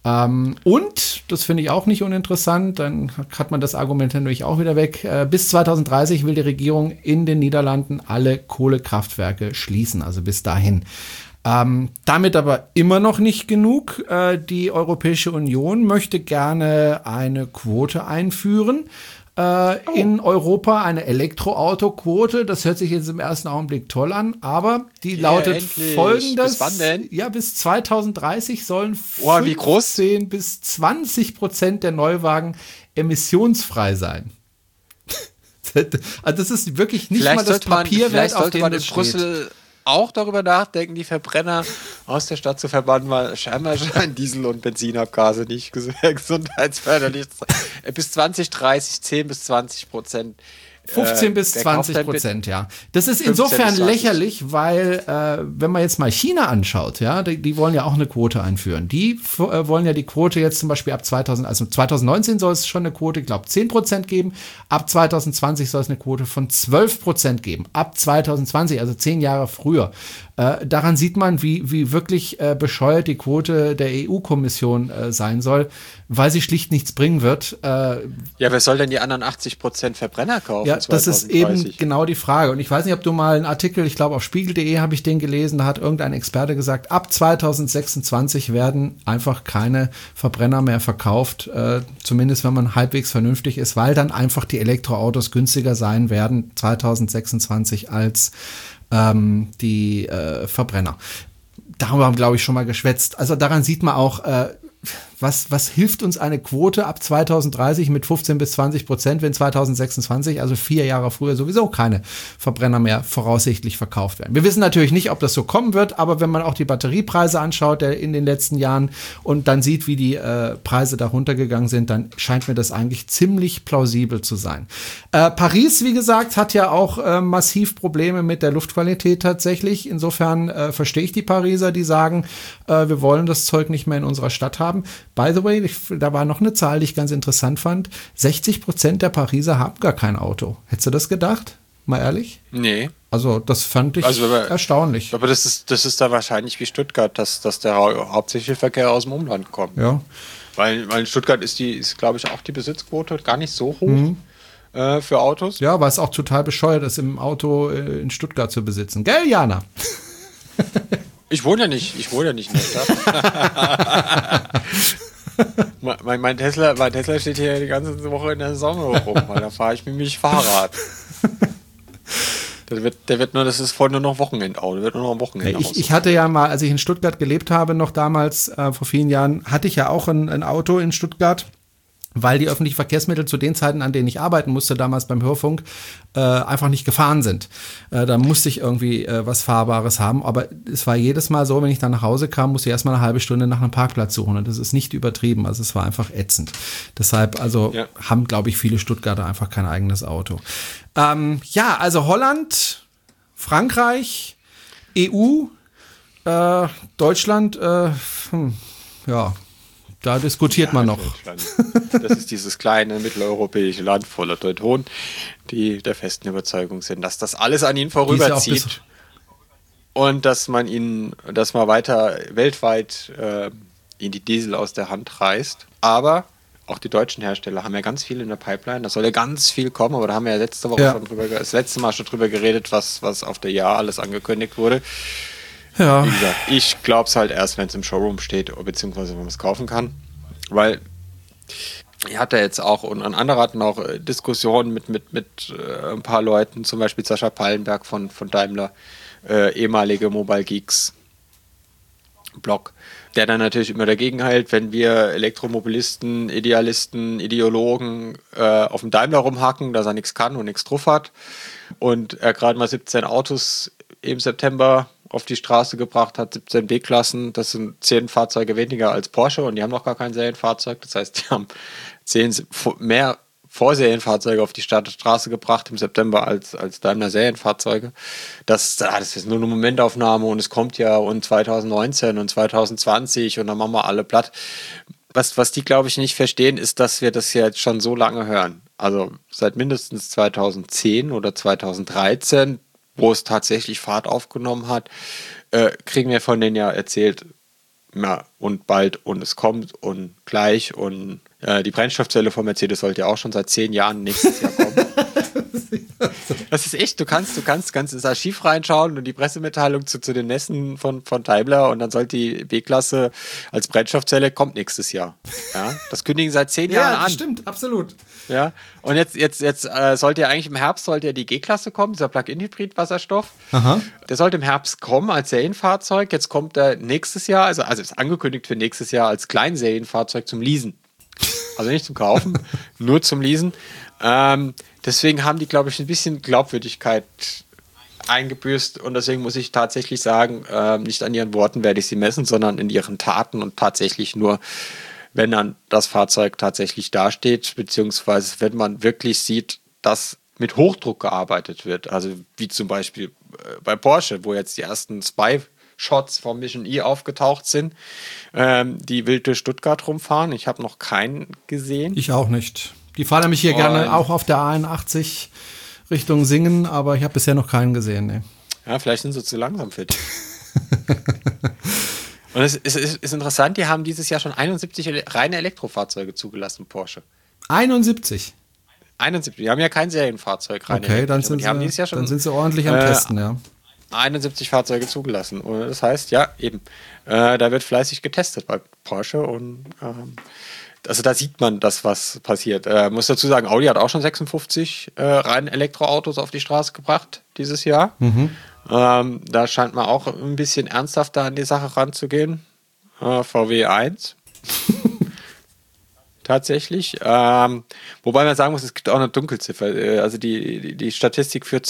Speaker 2: Und, das finde ich auch nicht uninteressant, dann hat man das Argument natürlich auch wieder weg, bis 2030 will die Regierung in den Niederlanden alle Kohlekraftwerke schließen, also bis dahin. Damit aber immer noch nicht genug. Die Europäische Union möchte gerne eine Quote einführen. In Europa eine Elektroauto-Quote. Das hört sich jetzt im ersten Augenblick toll an, aber die lautet
Speaker 3: endlich.
Speaker 2: folgendes.
Speaker 3: Bis wann denn?
Speaker 2: Ja, bis 2030 sollen
Speaker 3: wie groß?
Speaker 2: 15 bis 20% der Neuwagen emissionsfrei sein. Also das ist wirklich nicht mal das Papierwert, auf dem das steht.
Speaker 3: Auch darüber nachdenken, die Verbrenner aus der Stadt zu verbannen, weil scheinbar scheinen Diesel- und Benzinabgase nicht gesundheitsförderlich. Bis 2030 10 bis 20%.
Speaker 2: 15 bis 20%, ja. Das ist insofern lächerlich, weil wenn man jetzt mal China anschaut, ja, die wollen ja auch eine Quote einführen. Die wollen ja die Quote jetzt zum Beispiel ab 2019 soll es schon eine Quote, ich glaube 10% geben, ab 2020 soll es eine Quote von 12% geben, ab 2020, also 10 Jahre früher. Daran sieht man, wie wirklich bescheuert die Quote der EU-Kommission sein soll, weil sie schlicht nichts bringen wird.
Speaker 3: Ja, wer soll denn die anderen 80% Verbrenner kaufen?
Speaker 2: Ja, das ist eben genau die Frage. Und ich weiß nicht, ob du mal einen Artikel, ich glaube auf spiegel.de habe ich den gelesen, da hat irgendein Experte gesagt, ab 2026 werden einfach keine Verbrenner mehr verkauft, zumindest wenn man halbwegs vernünftig ist, weil dann einfach die Elektroautos günstiger sein werden 2026 als die Verbrenner. Darüber haben wir, glaube ich, schon mal geschwätzt. Also daran sieht man auch, was hilft uns eine Quote ab 2030 mit 15 bis 20%, wenn 2026, also 4 Jahre früher, sowieso keine Verbrenner mehr voraussichtlich verkauft werden. Wir wissen natürlich nicht, ob das so kommen wird, aber wenn man auch die Batteriepreise anschaut in den letzten Jahren und dann sieht, wie die Preise da runtergegangen sind, dann scheint mir das eigentlich ziemlich plausibel zu sein. Paris, wie gesagt, hat ja auch massiv Probleme mit der Luftqualität tatsächlich. Insofern verstehe ich die Pariser, die sagen, wir wollen das Zeug nicht mehr in unserer Stadt haben. By the way, da war noch eine Zahl, die ich ganz interessant fand. 60% der Pariser haben gar kein Auto. Hättest du das gedacht? Mal ehrlich?
Speaker 3: Nee.
Speaker 2: Also das fand ich erstaunlich.
Speaker 3: Aber das ist da wahrscheinlich wie Stuttgart, dass der hauptsächliche Verkehr aus dem Umland kommt.
Speaker 2: Ja.
Speaker 3: Weil in Stuttgart ist glaube ich, auch die Besitzquote gar nicht so hoch für Autos.
Speaker 2: Ja, weil es auch total bescheuert ist, im Auto in Stuttgart zu besitzen. Gell, Jana?
Speaker 3: Ich wohne ja nicht in der Stadt. mein Tesla steht hier die ganze Woche in der Sonne rum, weil da fahre ich mit mich Fahrrad. Das ist voll nur noch Wochenendauto, wird nur noch am Wochenende.
Speaker 2: Ich hatte ja mal, als ich in Stuttgart gelebt habe, noch damals, vor vielen Jahren, hatte ich ja auch ein Auto in Stuttgart. Weil die öffentlichen Verkehrsmittel zu den Zeiten, an denen ich arbeiten musste, damals beim Hörfunk, einfach nicht gefahren sind. Da musste ich irgendwie was Fahrbares haben, aber es war jedes Mal so, wenn ich dann nach Hause kam, musste ich erstmal eine halbe Stunde nach einem Parkplatz suchen und das ist nicht übertrieben, also es war einfach ätzend. Deshalb, haben, glaube ich, viele Stuttgarter einfach kein eigenes Auto. Also Holland, Frankreich, EU, Deutschland, da diskutiert man noch.
Speaker 3: Das ist dieses kleine mitteleuropäische Land voller Teutonen, die der festen Überzeugung sind, dass das alles an ihnen vorüberzieht und dass man weiter weltweit in die Diesel aus der Hand reißt. Aber auch die deutschen Hersteller haben ja ganz viel in der Pipeline. Da soll ja ganz viel kommen, aber da haben wir ja letzte Woche das letzte Mal schon drüber geredet, was auf der Jahr alles angekündigt wurde.
Speaker 2: Ja.
Speaker 3: Wie gesagt, ich glaube es halt erst, wenn es im Showroom steht, beziehungsweise wenn man es kaufen kann. Weil ich hatte jetzt auch, und an anderer hatten auch Diskussionen mit ein paar Leuten, zum Beispiel Sascha Pallenberg von Daimler, ehemalige Mobile Geeks Blog, der dann natürlich immer dagegen hält, wenn wir Elektromobilisten, Idealisten, Ideologen auf dem Daimler rumhacken, dass er nichts kann und nichts drauf hat. Und er gerade mal 17 Autos im September auf die Straße gebracht hat, 17 B-Klassen, das sind 10 Fahrzeuge weniger als Porsche und die haben noch gar kein Serienfahrzeug. Das heißt, die haben 10 mehr Vorserienfahrzeuge auf die Straße gebracht im September als Daimler Serienfahrzeuge. Das ist nur eine Momentaufnahme und es kommt ja und 2019 und 2020 und dann machen wir alle platt. Was die, glaube ich, nicht verstehen, ist, dass wir das ja jetzt schon so lange hören. Also seit mindestens 2010 oder 2013, wo es tatsächlich Fahrt aufgenommen hat, kriegen wir von denen ja erzählt, ja, und bald und es kommt und gleich und die Brennstoffzelle von Mercedes sollte ja auch schon seit 10 Jahren nächstes Jahr kommen. Das ist echt, du kannst ins Archiv reinschauen und die Pressemitteilung zu den Messen von Daimler und dann sollte die B-Klasse als Brennstoffzelle kommt nächstes Jahr. Ja, das kündigen seit 10 Jahren an.
Speaker 2: Ja, stimmt, absolut.
Speaker 3: Ja, und jetzt sollte ja eigentlich im Herbst die G-Klasse kommen, dieser Plug-in-Hybrid-Wasserstoff.
Speaker 2: Aha.
Speaker 3: Der sollte im Herbst kommen als Serienfahrzeug. Jetzt kommt er nächstes Jahr, also ist angekündigt für nächstes Jahr als Kleinserienfahrzeug zum Leasen. Also nicht zum Kaufen, nur zum Leasen. Deswegen haben die, glaube ich, ein bisschen Glaubwürdigkeit eingebüßt und deswegen muss ich tatsächlich sagen, nicht an ihren Worten werde ich sie messen, sondern in ihren Taten und tatsächlich nur, wenn dann das Fahrzeug tatsächlich dasteht, beziehungsweise wenn man wirklich sieht, dass mit Hochdruck gearbeitet wird. Also wie zum Beispiel bei Porsche, wo jetzt die ersten Spy-Shots vom Mission E aufgetaucht sind, die wild durch Stuttgart rumfahren. Ich habe noch keinen gesehen.
Speaker 2: Ich auch nicht. Die fahren nämlich hier gerne auch auf der A81 Richtung Singen, aber ich habe bisher noch keinen gesehen. Nee.
Speaker 3: Ja, vielleicht sind sie zu langsam für dich. Und es ist interessant, die haben dieses Jahr schon 71 reine Elektrofahrzeuge zugelassen, Porsche.
Speaker 2: 71?
Speaker 3: 71, die haben ja kein Serienfahrzeug rein.
Speaker 2: Okay, dann sind sie ordentlich am Testen, ja.
Speaker 3: 71 Fahrzeuge zugelassen. Und das heißt, ja, eben, da wird fleißig getestet bei Porsche und also da sieht man das, was passiert. Muss dazu sagen, Audi hat auch schon 56 rein Elektroautos auf die Straße gebracht dieses Jahr. Mhm. Da scheint man auch ein bisschen ernsthafter an die Sache ranzugehen. VW 1. Tatsächlich. Wobei man sagen muss, es gibt auch eine Dunkelziffer. Also die Statistik für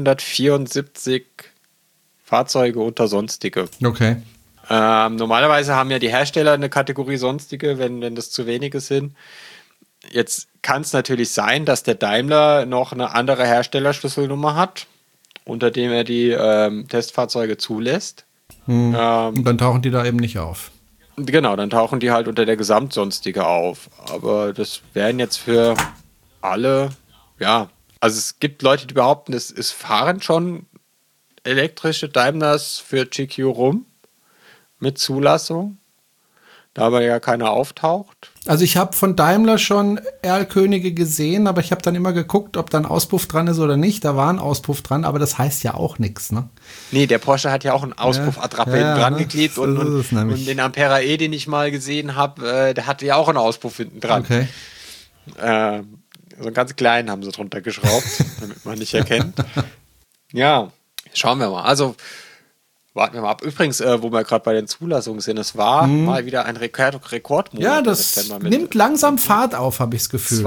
Speaker 3: 274 Fahrzeuge unter Sonstige.
Speaker 2: Okay.
Speaker 3: Normalerweise haben ja die Hersteller eine Kategorie Sonstige, wenn das zu wenige sind. Jetzt kann es natürlich sein, dass der Daimler noch eine andere Herstellerschlüsselnummer hat, unter dem er die Testfahrzeuge zulässt.
Speaker 2: Und dann tauchen die da eben nicht auf.
Speaker 3: Genau, dann tauchen die halt unter der Gesamtsonstige auf. Aber das wären jetzt für alle, ja, also es gibt Leute, die behaupten, es fahren schon elektrische Daimlers für GQ rum mit Zulassung, da aber ja keiner auftaucht.
Speaker 2: Also ich habe von Daimler schon Erlkönige gesehen, aber ich habe dann immer geguckt, ob da ein Auspuff dran ist oder nicht. Da war ein Auspuff dran, aber das heißt ja auch nichts, ne?
Speaker 3: Nee, der Porsche hat ja auch einen Auspuffattrappe hinten dran geklebt
Speaker 2: so
Speaker 3: und den Ampera E, den ich mal gesehen habe, der hatte ja auch einen Auspuff hinten dran.
Speaker 2: Okay.
Speaker 3: So einen ganz kleinen haben sie drunter geschraubt, damit man nicht erkennt. Ja, schauen wir mal. Also warten wir mal ab. Übrigens, wo wir gerade bei den Zulassungen sind, es war mal wieder ein Rekordmonat.
Speaker 2: Ja, das nimmt langsam Fahrt auf, habe ich das Gefühl.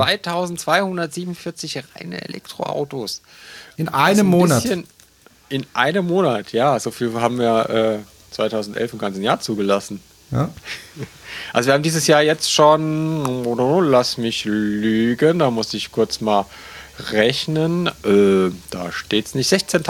Speaker 3: 2247 reine Elektroautos.
Speaker 2: In einem Monat.
Speaker 3: In einem Monat, ja. So viel haben wir 2011 im ganzen Jahr zugelassen.
Speaker 2: Ja.
Speaker 3: Also wir haben dieses Jahr jetzt schon, lass mich lügen, da muss ich kurz mal rechnen. Da steht es nicht.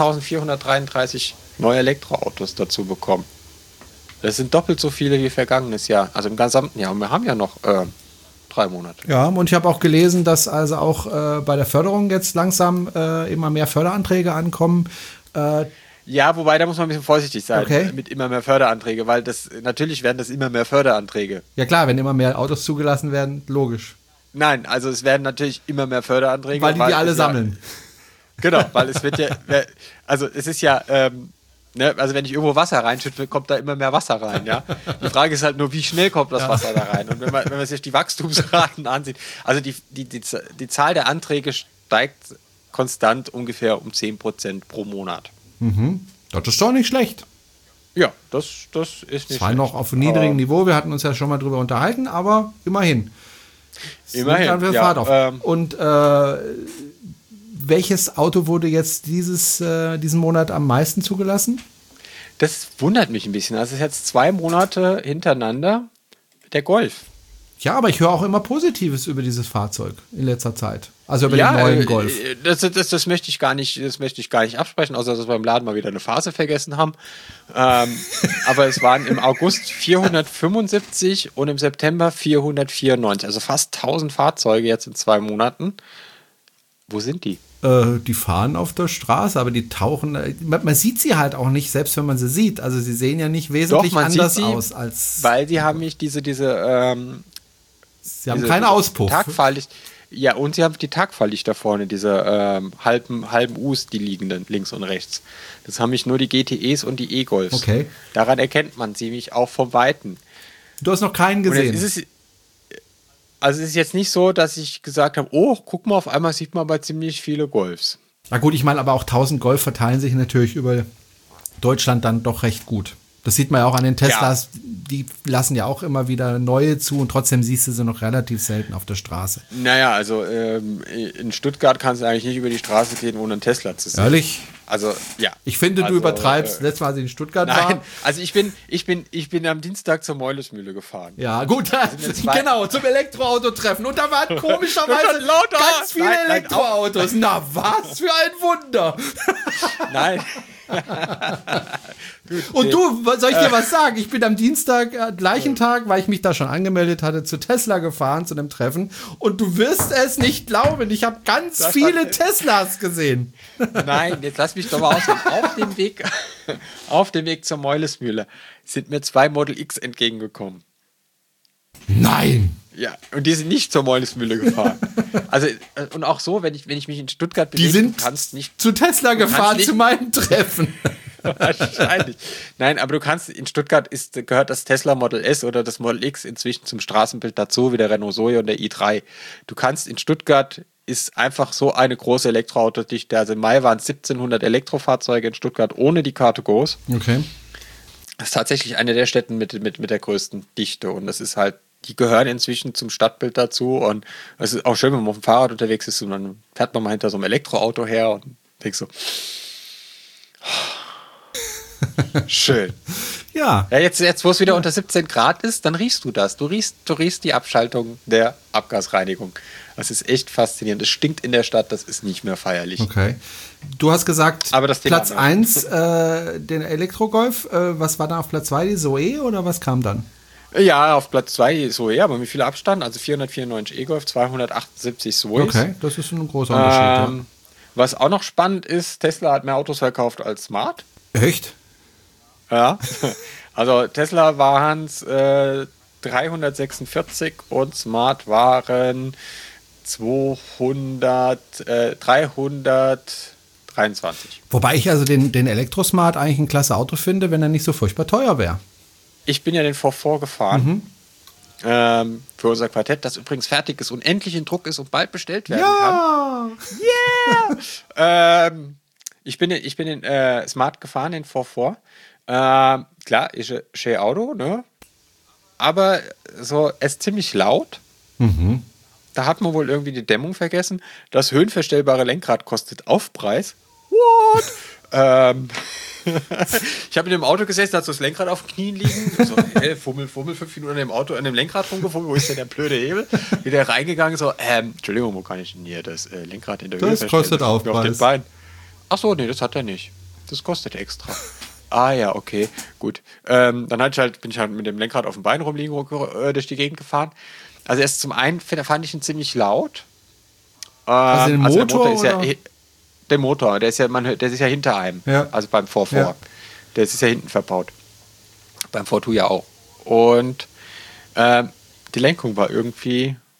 Speaker 3: 16.433 neue Elektroautos dazu bekommen. Das sind doppelt so viele wie vergangenes Jahr. Also im gesamten Jahr. Und wir haben ja noch 3 Monate.
Speaker 2: Ja, und ich habe auch gelesen, dass also auch bei der Förderung jetzt langsam immer mehr Förderanträge ankommen.
Speaker 3: Ja, wobei, da muss man ein bisschen vorsichtig sein mit immer mehr Förderanträge, weil natürlich werden das immer mehr Förderanträge.
Speaker 2: Ja klar, wenn immer mehr Autos zugelassen werden, logisch.
Speaker 3: Nein, also es werden natürlich immer mehr Förderanträge.
Speaker 2: Weil die alle sammeln.
Speaker 3: Genau, weil es wird ja, also es ist ja, ne, also wenn ich irgendwo Wasser reinschütte, kommt da immer mehr Wasser rein, ja. Die Frage ist halt nur, wie schnell kommt das Wasser da rein? Und wenn man sich die Wachstumsraten ansieht, also die Zahl der Anträge steigt konstant ungefähr um 10% pro Monat.
Speaker 2: Mhm. Das ist doch nicht schlecht.
Speaker 3: Ja, das ist nicht schlecht.
Speaker 2: Zwar noch auf einem niedrigen Niveau, wir hatten uns ja schon mal drüber unterhalten, aber immerhin.
Speaker 3: Immerhin,
Speaker 2: Fahrt auf. Und welches Auto wurde jetzt diesen Monat am meisten zugelassen?
Speaker 3: Das wundert mich ein bisschen. Also es ist jetzt 2 Monate hintereinander der Golf.
Speaker 2: Ja, aber ich höre auch immer Positives über dieses Fahrzeug in letzter Zeit. Also über den neuen Golf.
Speaker 3: Das möchte ich gar nicht absprechen, außer dass wir im Laden mal wieder eine Phase vergessen haben. Aber es waren im August 475 und im September 494. Also fast 1000 Fahrzeuge jetzt in 2 Monaten. Wo sind die?
Speaker 2: Die fahren auf der Straße, aber die tauchen. Man sieht sie halt auch nicht, selbst wenn man sie sieht. Also sie sehen ja nicht wesentlich anders aus als.
Speaker 3: Weil die haben nicht sie haben
Speaker 2: keinen Auspuff.
Speaker 3: Tagfahrlicht. Ja, und sie haben die Tagfahrlichter vorne, diese halben U's, die liegenden, links und rechts. Das haben nicht nur die GTEs und die E-Golfs.
Speaker 2: Okay.
Speaker 3: Daran erkennt man sie mich auch vom Weiten.
Speaker 2: Du hast noch keinen gesehen.
Speaker 3: Also es ist jetzt nicht so, dass ich gesagt habe, oh, guck mal, auf einmal sieht man aber ziemlich viele Golfs.
Speaker 2: Na gut, ich meine, aber auch 1000 Golf verteilen sich natürlich über Deutschland dann doch recht gut. Das sieht man ja auch an den Teslas, die lassen ja auch immer wieder neue zu und trotzdem siehst du sie noch relativ selten auf der Straße.
Speaker 3: Naja, also in Stuttgart kannst du eigentlich nicht über die Straße gehen, ohne einen Tesla zu sehen.
Speaker 2: Ehrlich?
Speaker 3: Also, ja.
Speaker 2: Ich finde, du übertreibst. Letztes Mal, als ich in Stuttgart war.
Speaker 3: Also ich bin am Dienstag zur Meulesmühle gefahren.
Speaker 2: Ja, gut. Genau, zum Elektroauto-Treffen. Und da waren komischerweise ganz viele Elektroautos. Na, was für ein Wunder.
Speaker 3: Nein.
Speaker 2: Und du, soll ich dir was sagen? Ich bin am Dienstag, gleichen Tag, weil ich mich da schon angemeldet hatte, zu Tesla gefahren, zu einem Treffen. Und du wirst es nicht glauben, ich habe ganz viele Teslas gesehen.
Speaker 3: Nein, jetzt lass mich doch mal aus. Auf dem Weg zur Meulesmühle sind mir 2 Model X entgegengekommen.
Speaker 2: Nein!
Speaker 3: Ja, und die sind nicht zur Meulesmühle gefahren. Also, und auch so, wenn ich mich in Stuttgart bewege,
Speaker 2: die sind zu Tesla gefahren, zu meinem Treffen.
Speaker 3: Wahrscheinlich. Nein, aber du kannst, in Stuttgart gehört das Tesla Model S oder das Model X inzwischen zum Straßenbild dazu, wie der Renault Zoe und der i3. Du kannst in Stuttgart, ist einfach so eine große Elektroautodichte. Also im Mai waren 1700 Elektrofahrzeuge in Stuttgart ohne die Car2Gos.
Speaker 2: Okay.
Speaker 3: Das ist tatsächlich eine der Städte mit der größten Dichte und das ist halt, die gehören inzwischen zum Stadtbild dazu und es ist auch schön, wenn man auf dem Fahrrad unterwegs ist und dann fährt man mal hinter so einem Elektroauto her und denkst so, schön.
Speaker 2: Ja.
Speaker 3: Ja, jetzt wo es wieder unter 17 Grad ist, dann riechst du das. Du riechst die Abschaltung der Abgasreinigung. Das ist echt faszinierend. Es stinkt in der Stadt, das ist nicht mehr feierlich.
Speaker 2: Okay. Du hast gesagt,
Speaker 3: aber das Thema
Speaker 2: Platz 1, den Elektrogolf. Was war da auf Platz 2, die Zoe oder was kam dann?
Speaker 3: Ja, auf Platz 2 Zoe, aber mit viel Abstand. Also 494 E-Golf, 278 Zoe.
Speaker 2: Okay, das ist ein großer Unterschied. Ja.
Speaker 3: Was auch noch spannend ist, Tesla hat mehr Autos verkauft als Smart.
Speaker 2: Echt?
Speaker 3: Ja, also Tesla waren es 346 und Smart waren 323.
Speaker 2: Wobei ich also den Elektrosmart eigentlich ein klasse Auto finde, wenn er nicht so furchtbar teuer wäre.
Speaker 3: Ich bin ja den V4 gefahren für unser Quartett, das übrigens fertig ist, unendlich in Druck ist und bald bestellt werden kann. Yeah! Ich bin den Smart gefahren, den V4. Klar, ist ein schönes Auto, ne? Aber so, es ist ziemlich laut.
Speaker 2: Mhm.
Speaker 3: Da hat man wohl irgendwie die Dämmung vergessen. Das höhenverstellbare Lenkrad kostet Aufpreis. What? Ich habe in dem Auto gesessen, da hat so das Lenkrad auf den Knien liegen. So, fummel, 5 Minuten an dem Lenkrad rumgefummelt. Wo ist denn der blöde Hebel? Wieder reingegangen, so, Entschuldigung, wo kann ich denn hier das Lenkrad in der Höhe
Speaker 2: verstellen? Das kostet Aufpreis.
Speaker 3: Auf den Beinen. Ach so, nee, das hat er nicht. Das kostet extra. Ah ja, okay, gut. Dann bin ich halt mit dem Lenkrad auf dem Bein rumliegen durch die Gegend gefahren. Also erst zum einen fand ich ihn ziemlich laut.
Speaker 2: Also den Motor,
Speaker 3: der Motor ist
Speaker 2: oder?
Speaker 3: Ja der Motor, der ist ja hinter einem. Ja. Also beim V4. Ja. Der ist ja hinten verbaut. Beim V2 ja auch. Und die Lenkung war irgendwie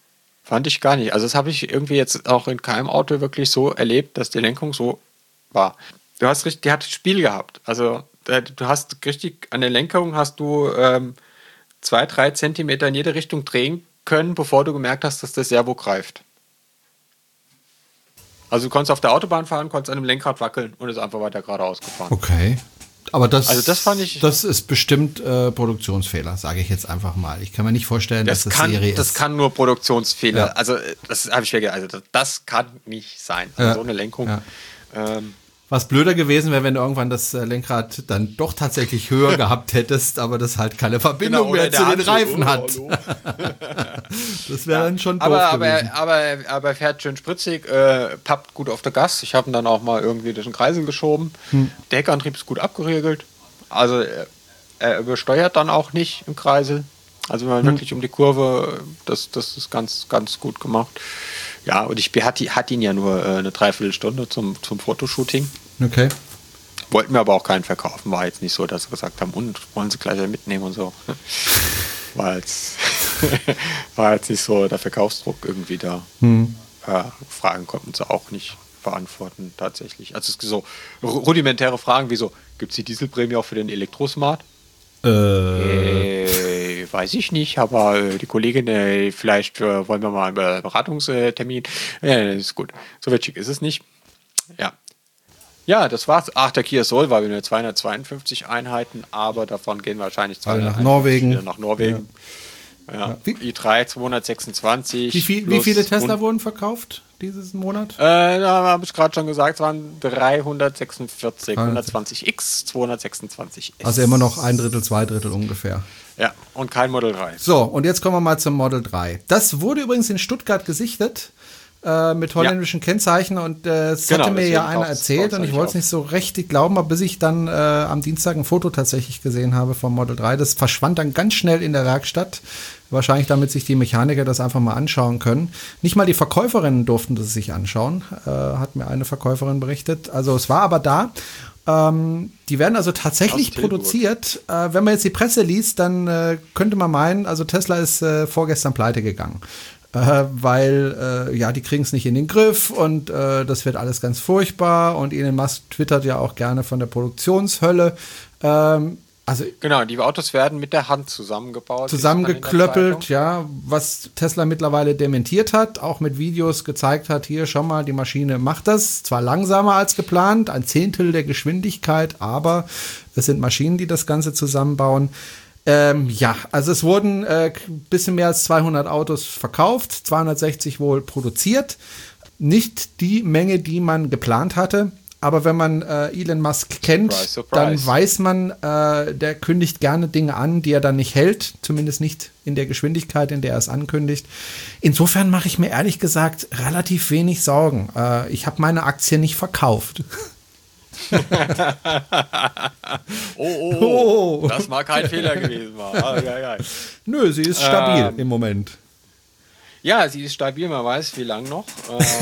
Speaker 3: Fand ich gar nicht. Also das habe ich irgendwie jetzt auch in keinem Auto wirklich so erlebt, dass die Lenkung so war. Die hat Spiel gehabt. Also du hast richtig, an der Lenkung hast du 2-3 Zentimeter in jede Richtung drehen können, bevor du gemerkt hast, dass das Servo greift. Also du konntest auf der Autobahn fahren, konntest an dem Lenkrad wackeln und ist einfach weiter geradeaus gefahren.
Speaker 2: Okay. Aber das
Speaker 3: fand ich.
Speaker 2: Das ist bestimmt Produktionsfehler, sage ich jetzt einfach mal. Ich kann mir nicht vorstellen, dass das Serie ist.
Speaker 3: Das kann nur Produktionsfehler.
Speaker 2: Ja.
Speaker 3: Also das habe ich mir gedacht. Also das kann nicht sein. Also so eine Lenkung.
Speaker 2: Ja. Was blöder gewesen wäre, wenn du irgendwann das Lenkrad dann doch tatsächlich höher gehabt hättest, aber das halt keine Verbindung mehr zu den Reifen hat. Das wäre dann schon doof gewesen.
Speaker 3: Aber fährt schön spritzig, pappt gut auf der Gas. Ich habe ihn dann auch mal irgendwie durch den Kreisel geschoben. Der Heckantrieb ist gut abgeregelt. Also er übersteuert dann auch nicht im Kreisel. Also wenn man wirklich um die Kurve, das ist ganz, ganz gut gemacht. Ja, und ich hatte ihn ja nur eine Dreiviertelstunde zum Fotoshooting.
Speaker 2: Okay.
Speaker 3: Wollten wir aber auch keinen verkaufen. War jetzt nicht so, dass sie gesagt haben, und wollen sie gleich mitnehmen und so. War jetzt nicht so der Verkaufsdruck irgendwie da. Fragen konnten sie auch nicht beantworten, tatsächlich. Also es ist so rudimentäre Fragen wie so, gibt es die Dieselprämie auch für den Elektrosmart? Weiß ich nicht, aber die Kollegin, vielleicht wollen wir mal einen Beratungstermin. Ist gut. So witzig ist es nicht. Ja, das war's. Ach, der Kia Soul war nur 252 Einheiten, aber davon gehen wahrscheinlich 200
Speaker 2: nach Norwegen.
Speaker 3: Nach Norwegen. Ja. i3 226.
Speaker 2: Wie viele Tesla wurden verkauft dieses Monat?
Speaker 3: Da habe ich gerade schon gesagt, es waren 346. 120X, 226S.
Speaker 2: Also immer noch 1/3, 2/3 ungefähr.
Speaker 3: Ja, und kein Model 3.
Speaker 2: So, und jetzt kommen wir mal zum Model 3. Das wurde übrigens in Stuttgart gesichtet. Mit holländischen Kennzeichen und das hatte mir ja einer erzählt und ich wollte es nicht so richtig glauben, aber bis ich dann am Dienstag ein Foto tatsächlich gesehen habe vom Model 3, das verschwand dann ganz schnell in der Werkstatt, wahrscheinlich damit sich die Mechaniker das einfach mal anschauen können. Nicht mal die Verkäuferinnen durften das sich anschauen, hat mir eine Verkäuferin berichtet, also es war aber da. Die werden also tatsächlich produziert. Wenn man jetzt die Presse liest, dann könnte man meinen, also Tesla ist vorgestern pleite gegangen. Weil die kriegen es nicht in den Griff und das wird alles ganz furchtbar und Elon Musk twittert ja auch gerne von der Produktionshölle.
Speaker 3: Genau, die Autos werden mit der Hand
Speaker 2: zusammengeklöppelt, ja, was Tesla mittlerweile dementiert hat, auch mit Videos gezeigt hat, hier, schau mal, die Maschine macht das, zwar langsamer als geplant, 1/10 der Geschwindigkeit, aber es sind Maschinen, die das Ganze zusammenbauen. Also es wurden ein bisschen mehr als 200 Autos verkauft, 260 wohl produziert. Nicht die Menge, die man geplant hatte. Aber wenn man Elon Musk kennt, dann weiß man, der kündigt gerne Dinge an, die er dann nicht hält. Zumindest nicht in der Geschwindigkeit, in der er es ankündigt. Insofern mache ich mir ehrlich gesagt relativ wenig Sorgen. Ich habe meine Aktie nicht verkauft.
Speaker 3: Oh, das mag kein Fehler gewesen sein.
Speaker 2: Nö, sie ist stabil im Moment.
Speaker 3: Ja, sie ist stabil, man weiß, wie lang noch.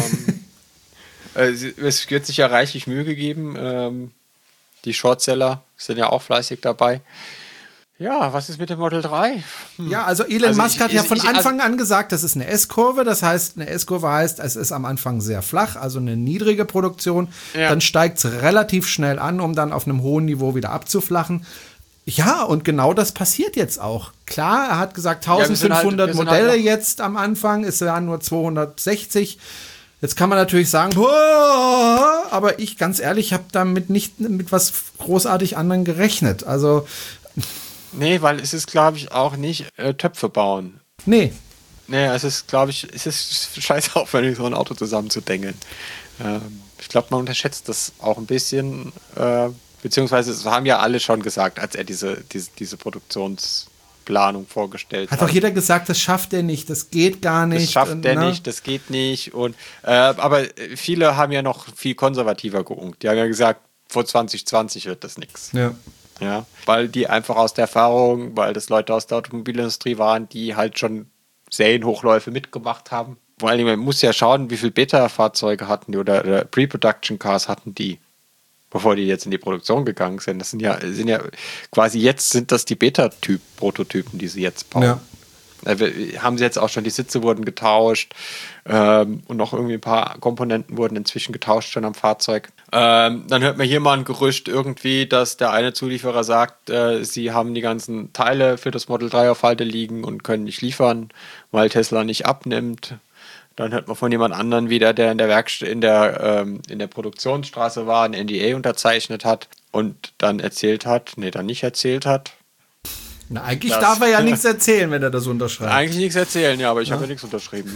Speaker 3: Es wird sich ja reichlich Mühe gegeben. Die Shortseller sind ja auch fleißig dabei. Ja, was ist mit dem Model 3?
Speaker 2: Ja, also Elon Musk hat ja von Anfang an gesagt, das ist eine S-Kurve. Das heißt, eine S-Kurve heißt, es ist am Anfang sehr flach, also eine niedrige Produktion. Ja. Dann steigt es relativ schnell an, um dann auf einem hohen Niveau wieder abzuflachen. Ja, und genau das passiert jetzt auch. Klar, er hat gesagt, 1500 Modelle jetzt am Anfang, es waren nur 260. Jetzt kann man natürlich sagen, aber ich, ganz ehrlich, habe damit nicht mit was großartig anderem gerechnet. Also
Speaker 3: nee, weil es ist, glaube ich, auch nicht Töpfe bauen.
Speaker 2: Nee,
Speaker 3: es ist, glaube ich, scheiß aufwendig, so ein Auto zusammenzudengeln. Ich glaube, man unterschätzt das auch ein bisschen, beziehungsweise das haben ja alle schon gesagt, als er diese Produktionsplanung vorgestellt hat.
Speaker 2: Hat doch jeder gesagt, das schafft er nicht, das geht gar nicht.
Speaker 3: Das schafft er nicht, das geht nicht. Und, aber viele haben ja noch viel konservativer geunkt. Die haben ja gesagt, vor 2020 wird das nichts. Ja, weil die einfach aus der Erfahrung, weil das Leute aus der Automobilindustrie waren, die halt schon Serienhochläufe mitgemacht haben. Vor allem, man muss ja schauen, wie viele Beta-Fahrzeuge hatten die oder Pre-Production-Cars hatten die, bevor die jetzt in die Produktion gegangen sind. Das sind ja quasi jetzt sind das die Beta-Typ-Prototypen, die sie jetzt bauen. Ja. Haben sie jetzt auch schon, die Sitze wurden getauscht und noch irgendwie ein paar Komponenten wurden inzwischen getauscht schon am Fahrzeug. Dann hört man hier mal ein Gerücht irgendwie, dass der eine Zulieferer sagt, sie haben die ganzen Teile für das Model 3 auf Halde liegen und können nicht liefern, weil Tesla nicht abnimmt. Dann hört man von jemand anderen wieder, der in der in der Produktionsstraße war, ein NDA unterzeichnet hat und dann nicht erzählt hat.
Speaker 2: Na, eigentlich darf er ja nichts erzählen, wenn er das unterschreibt.
Speaker 3: Eigentlich nichts erzählen, ja, aber ich habe ja nichts unterschrieben.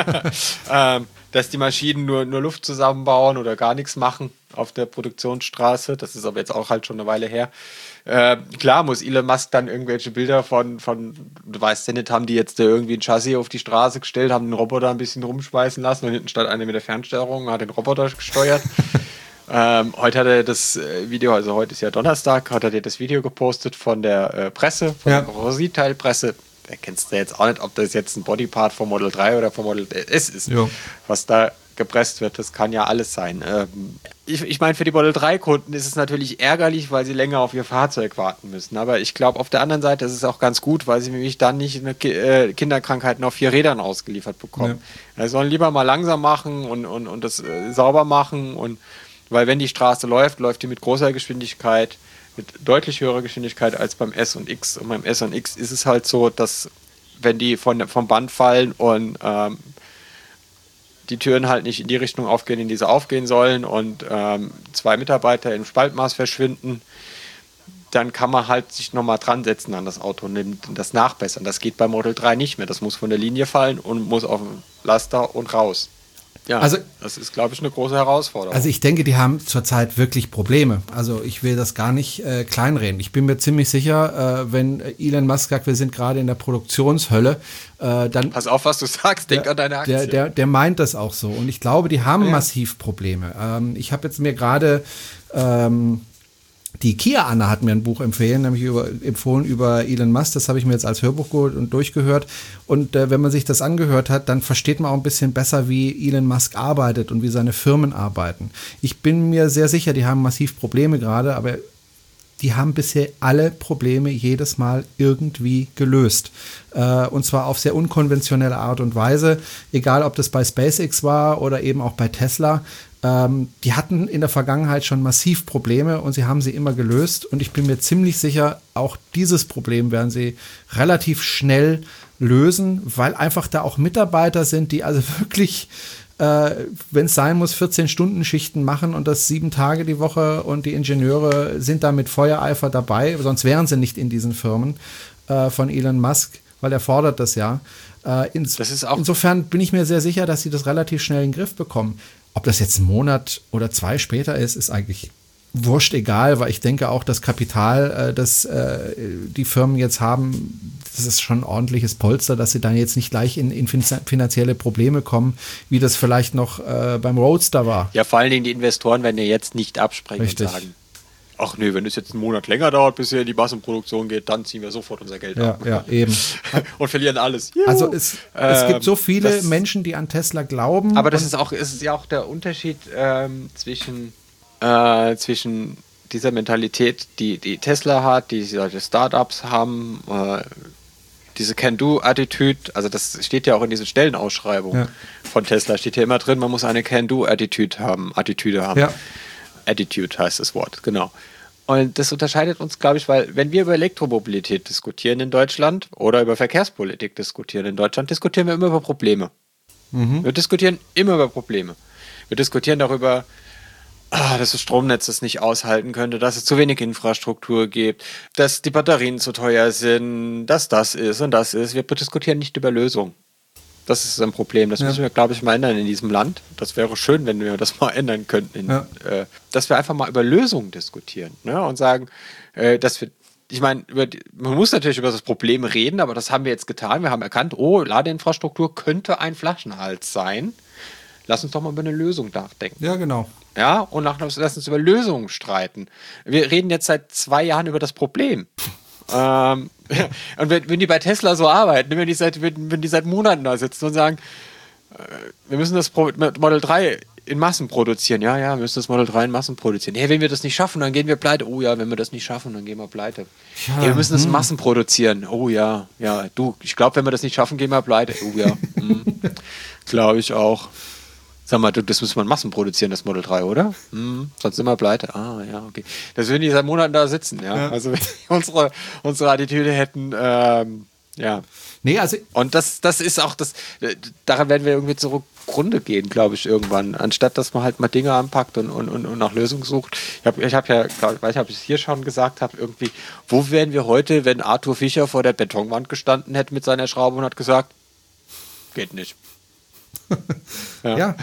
Speaker 3: Dass die Maschinen nur Luft zusammenbauen oder gar nichts machen auf der Produktionsstraße, das ist aber jetzt auch halt schon eine Weile her. Klar muss Elon Musk dann irgendwelche Bilder von du weißt ja nicht, haben die jetzt irgendwie ein Chassis auf die Straße gestellt, haben den Roboter ein bisschen rumschmeißen lassen und hinten stand einer mit der Fernsteuerung, hat den Roboter gesteuert. Heute hat er das Video, also heute ist ja Donnerstag, hat er das Video gepostet von der Presse, von der Rositeil-Presse. Da kennst du jetzt auch nicht, ob das jetzt ein Bodypart vom Model 3 oder vom Model S ist, was da gepresst wird. Das kann ja alles sein. Ich meine, für die Model 3-Kunden ist es natürlich ärgerlich, weil sie länger auf ihr Fahrzeug warten müssen. Aber ich glaube, auf der anderen Seite ist es auch ganz gut, weil sie nämlich dann nicht Kinderkrankheiten auf 4 Rädern ausgeliefert bekommen. Sie sollen lieber mal langsam machen und das sauber machen und weil wenn die Straße läuft die mit großer Geschwindigkeit, mit deutlich höherer Geschwindigkeit als beim S und X. Und beim S und X ist es halt so, dass wenn die vom Band fallen und die Türen halt nicht in die Richtung aufgehen, in die sie aufgehen sollen und 2 Mitarbeiter im Spaltmaß verschwinden, dann kann man halt sich nochmal dran setzen an das Auto und das nachbessern. Das geht beim Model 3 nicht mehr. Das muss von der Linie fallen und muss auf den Laster und raus. Ja, also, das ist, glaube ich, eine große Herausforderung.
Speaker 2: Also ich denke, die haben zurzeit wirklich Probleme. Also ich will das gar nicht kleinreden. Ich bin mir ziemlich sicher, wenn Elon Musk sagt, wir sind gerade in der Produktionshölle, dann...
Speaker 3: Pass auf, was du sagst, denk an deine Aktie.
Speaker 2: Der meint das auch so. Und ich glaube, die haben massiv Probleme. Ich habe jetzt mir gerade... die Kia-Anna hat mir ein Buch empfohlen über Elon Musk. Das habe ich mir jetzt als Hörbuch geholt und durchgehört. Und wenn man sich das angehört hat, dann versteht man auch ein bisschen besser, wie Elon Musk arbeitet und wie seine Firmen arbeiten. Ich bin mir sehr sicher, die haben massiv Probleme gerade, aber die haben bisher alle Probleme jedes Mal irgendwie gelöst. Und zwar auf sehr unkonventionelle Art und Weise. Egal, ob das bei SpaceX war oder eben auch bei Tesla. Die hatten in der Vergangenheit schon massiv Probleme und sie haben sie immer gelöst. Und ich bin mir ziemlich sicher, auch dieses Problem werden sie relativ schnell lösen, weil einfach da auch Mitarbeiter sind, die also wirklich, wenn es sein muss, 14-Stunden-Schichten machen und das 7 Tage die Woche und die Ingenieure sind da mit Feuereifer dabei, sonst wären sie nicht in diesen Firmen von Elon Musk, weil er fordert das ja. Insofern bin ich mir sehr sicher, dass sie das relativ schnell in den Griff bekommen. Ob das jetzt 1 Monat oder 2 später ist eigentlich wurscht egal, weil ich denke auch, das Kapital, das die Firmen jetzt haben, das ist schon ein ordentliches Polster, dass sie dann jetzt nicht gleich in finanzielle Probleme kommen, wie das vielleicht noch beim Roadster war.
Speaker 3: Ja, vor allen Dingen die Investoren werden ja jetzt nicht abspringen
Speaker 2: Richtig.
Speaker 3: Und sagen, ach nee, wenn es jetzt 1 Monat länger dauert, bis hier in die Massenproduktion geht, dann ziehen wir sofort unser Geld ab.
Speaker 2: Ja, eben.
Speaker 3: Und verlieren alles. Juhu.
Speaker 2: Also es gibt so viele Menschen, die an Tesla glauben.
Speaker 3: Aber das ist ja auch der Unterschied zwischen dieser Mentalität, die Tesla hat, die solche Startups haben, diese Can-Do-Attitude, also das steht ja auch in diesen Stellenausschreibungen von Tesla, steht hier immer drin, man muss eine Can-Do-Attitude haben.
Speaker 2: Ja.
Speaker 3: Attitude heißt das Wort, genau. Und das unterscheidet uns, glaube ich, weil wenn wir über Elektromobilität diskutieren in Deutschland oder über Verkehrspolitik diskutieren in Deutschland, diskutieren wir immer über Probleme. Wir diskutieren immer über Probleme. Wir diskutieren darüber, dass das Stromnetz das nicht aushalten könnte, dass es zu wenig Infrastruktur gibt, dass die Batterien zu teuer sind, dass das ist und das ist. Wir diskutieren nicht über Lösungen. Das ist ein Problem. Das müssen wir, glaube ich, mal ändern in diesem Land. Das wäre schön, wenn wir das mal ändern könnten. Dass wir einfach mal über Lösungen diskutieren, ne? Und sagen, dass wir, ich meine, man muss natürlich über das Problem reden, aber das haben wir jetzt getan. Wir haben erkannt, Ladeinfrastruktur könnte ein Flaschenhals sein. Lass uns doch mal über eine Lösung nachdenken.
Speaker 2: Ja, genau.
Speaker 3: Ja, und lass uns über Lösungen streiten. Wir reden jetzt seit 2 Jahren über das Problem. Und wenn die bei Tesla so arbeiten, wenn die seit Monaten da sitzen und sagen, wir müssen das Model 3 in Massen produzieren. Ja, wir müssen das Model 3 in Massen produzieren. Hey, wenn wir das nicht schaffen, dann gehen wir pleite. Oh ja, wenn wir das nicht schaffen, dann gehen wir pleite. Ja, hey, wir müssen das in Massen produzieren. Oh ja, du, ich glaube, wenn wir das nicht schaffen, gehen wir pleite. Oh ja, glaube ich auch. Sag mal, das müssen wir in Massen produzieren, das Model 3, oder? Sonst sind wir pleite. Ah, ja, okay. Das würden die seit Monaten da sitzen, ja. Also wenn die unsere Attitüde hätten, ja.
Speaker 2: Nee, also
Speaker 3: und das ist auch daran werden wir irgendwie zugrunde gehen, glaube ich, irgendwann. Anstatt, dass man halt mal Dinge anpackt und nach Lösungen sucht. Ich habe ja, weil ich es hier schon gesagt habe, irgendwie, wo wären wir heute, wenn Arthur Fischer vor der Betonwand gestanden hätte mit seiner Schraube und hat gesagt, geht nicht.
Speaker 2: Ja.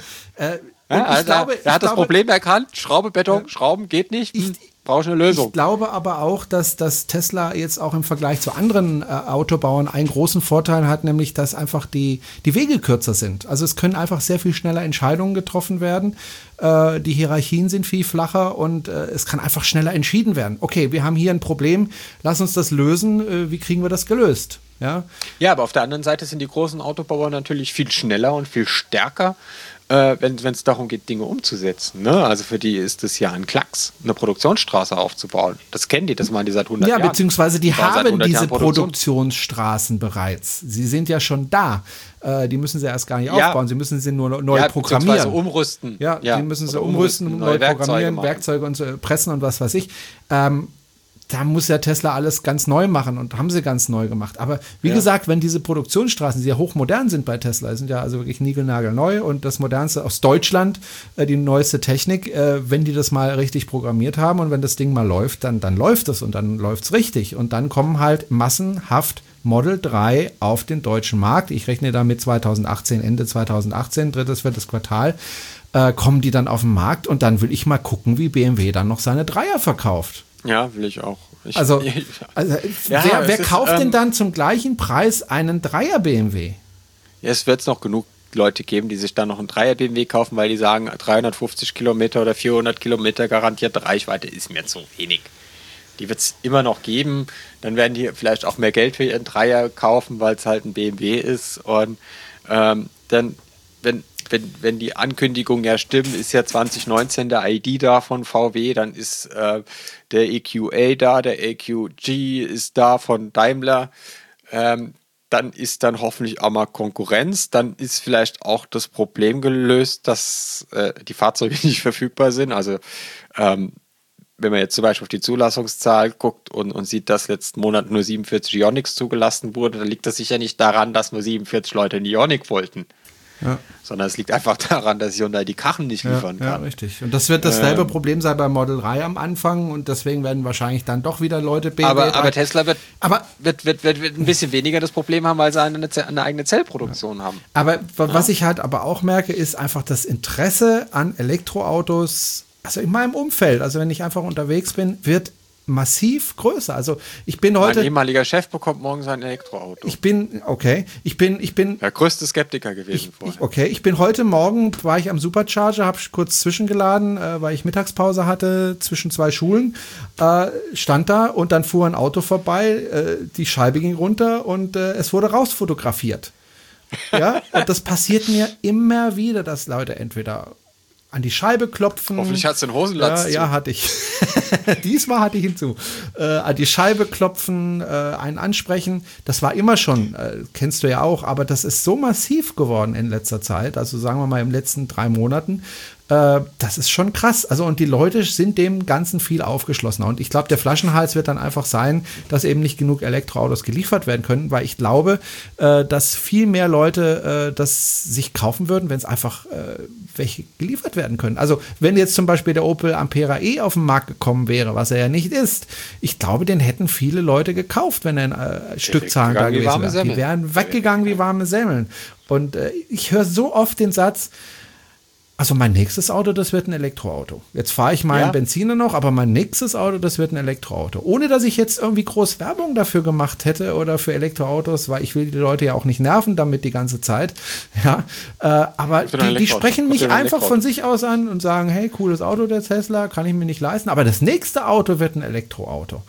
Speaker 3: Er hat das Problem erkannt, Schraube, Beton, Schrauben geht nicht, brauche ich eine Lösung.
Speaker 2: Ich glaube aber auch, dass Tesla jetzt auch im Vergleich zu anderen Autobauern einen großen Vorteil hat, nämlich dass einfach die Wege kürzer sind. Also es können einfach sehr viel schneller Entscheidungen getroffen werden. Die Hierarchien sind viel flacher und es kann einfach schneller entschieden werden. Okay, wir haben hier ein Problem, lass uns das lösen. Wie kriegen wir das gelöst?
Speaker 3: Ja, aber auf der anderen Seite sind die großen Autobauer natürlich viel schneller und viel stärker, wenn es darum geht, Dinge umzusetzen. Ne? Also für die ist es ja ein Klacks, eine Produktionsstraße aufzubauen. Das kennen die, das machen die seit 100 Jahren.
Speaker 2: Ja, beziehungsweise die haben diese Produktionsstraßen bereits. Sie sind ja schon da. Die müssen sie erst gar nicht aufbauen, sie müssen sie nur neu programmieren.
Speaker 3: Umrüsten.
Speaker 2: Ja, die müssen sie umrüsten, neu programmieren, Werkzeuge und so, pressen und was weiß ich. Da muss ja Tesla alles ganz neu machen und haben sie ganz neu gemacht. Aber wie gesagt, wenn diese Produktionsstraßen, die ja hochmodern sind bei Tesla, sind ja also wirklich niegelnagelneu und das modernste aus Deutschland, die neueste Technik, wenn die das mal richtig programmiert haben und wenn das Ding mal läuft, dann läuft es und dann läuft es richtig. Und dann kommen halt massenhaft Model 3 auf den deutschen Markt. Ich rechne damit 2018, Ende 2018, drittes, viertes Quartal, kommen die dann auf den Markt und dann will ich mal gucken, wie BMW dann noch seine Dreier verkauft.
Speaker 3: Ja, will ich auch.
Speaker 2: Wer kauft denn dann zum gleichen Preis einen Dreier BMW?
Speaker 3: Ja, es wird noch genug Leute geben, die sich dann noch einen Dreier BMW kaufen, weil die sagen, 350 Kilometer oder 400 Kilometer garantierte Reichweite ist mir zu wenig. Die wird es immer noch geben. Dann werden die vielleicht auch mehr Geld für ihren Dreier kaufen, weil es halt ein BMW ist. Und dann, wenn die Ankündigungen ja stimmen, ist ja 2019 der ID da von VW, dann ist der EQA da, der EQG ist da von Daimler, dann ist dann hoffentlich auch mal Konkurrenz, dann ist vielleicht auch das Problem gelöst, dass die Fahrzeuge nicht verfügbar sind, also wenn man jetzt zum Beispiel auf die Zulassungszahl guckt und sieht, dass letzten Monat nur 47 Ioniqs zugelassen wurde, dann liegt das sicher nicht daran, dass nur 47 Leute einen Ioniq wollten. Ja. Sondern es liegt einfach daran, dass Hyundai die Karren nicht liefern kann.
Speaker 2: Ja, richtig. Und das wird dasselbe Problem sein beim Model 3 am Anfang und deswegen werden wahrscheinlich dann doch wieder Leute BMW.
Speaker 3: Aber Tesla wird ein bisschen weniger das Problem haben, weil sie eine eigene Zellproduktion haben.
Speaker 2: Aber was ich halt aber auch merke, ist einfach das Interesse an Elektroautos, also in meinem Umfeld, also wenn ich einfach unterwegs bin, wird massiv größer. Also ich bin heute.
Speaker 3: Mein ehemaliger Chef bekommt morgen sein Elektroauto.
Speaker 2: Ich bin
Speaker 3: der größte Skeptiker gewesen vorher.
Speaker 2: Ich bin heute Morgen, war ich am Supercharger, habe kurz zwischengeladen, weil ich Mittagspause hatte zwischen zwei Schulen, stand da und dann fuhr ein Auto vorbei, die Scheibe ging runter und es wurde rausfotografiert. Ja, und das passiert mir immer wieder, dass Leute entweder an die Scheibe klopfen.
Speaker 3: Hoffentlich hat es den Hosenlatz
Speaker 2: zu. Ja, hatte ich. Diesmal hatte ich hinzu. An die Scheibe klopfen, einen ansprechen. Das war immer schon, kennst du ja auch, aber das ist so massiv geworden in letzter Zeit, also sagen wir mal in den letzten 3 Monaten. Das ist schon krass. Also und die Leute sind dem Ganzen viel aufgeschlossener. Und ich glaube, der Flaschenhals wird dann einfach sein, dass eben nicht genug Elektroautos geliefert werden können, weil ich glaube, dass viel mehr Leute das sich kaufen würden, wenn es einfach welche geliefert werden können. Also wenn jetzt zum Beispiel der Opel Ampera E auf den Markt gekommen wäre, was er ja nicht ist, ich glaube, den hätten viele Leute gekauft, wenn er in Stückzahlen da gewesen wäre. Die wären weggegangen wie warme Semmeln. Und ich höre so oft den Satz, also mein nächstes Auto, das wird ein Elektroauto. Jetzt fahre ich meinen Benziner noch, aber mein nächstes Auto, das wird ein Elektroauto. Ohne, dass ich jetzt irgendwie groß Werbung dafür gemacht hätte oder für Elektroautos, weil ich will die Leute ja auch nicht nerven damit die ganze Zeit. Ja, aber die sprechen mich einfach von sich aus an und sagen, hey, cooles Auto der Tesla, kann ich mir nicht leisten. Aber das nächste Auto wird ein Elektroauto.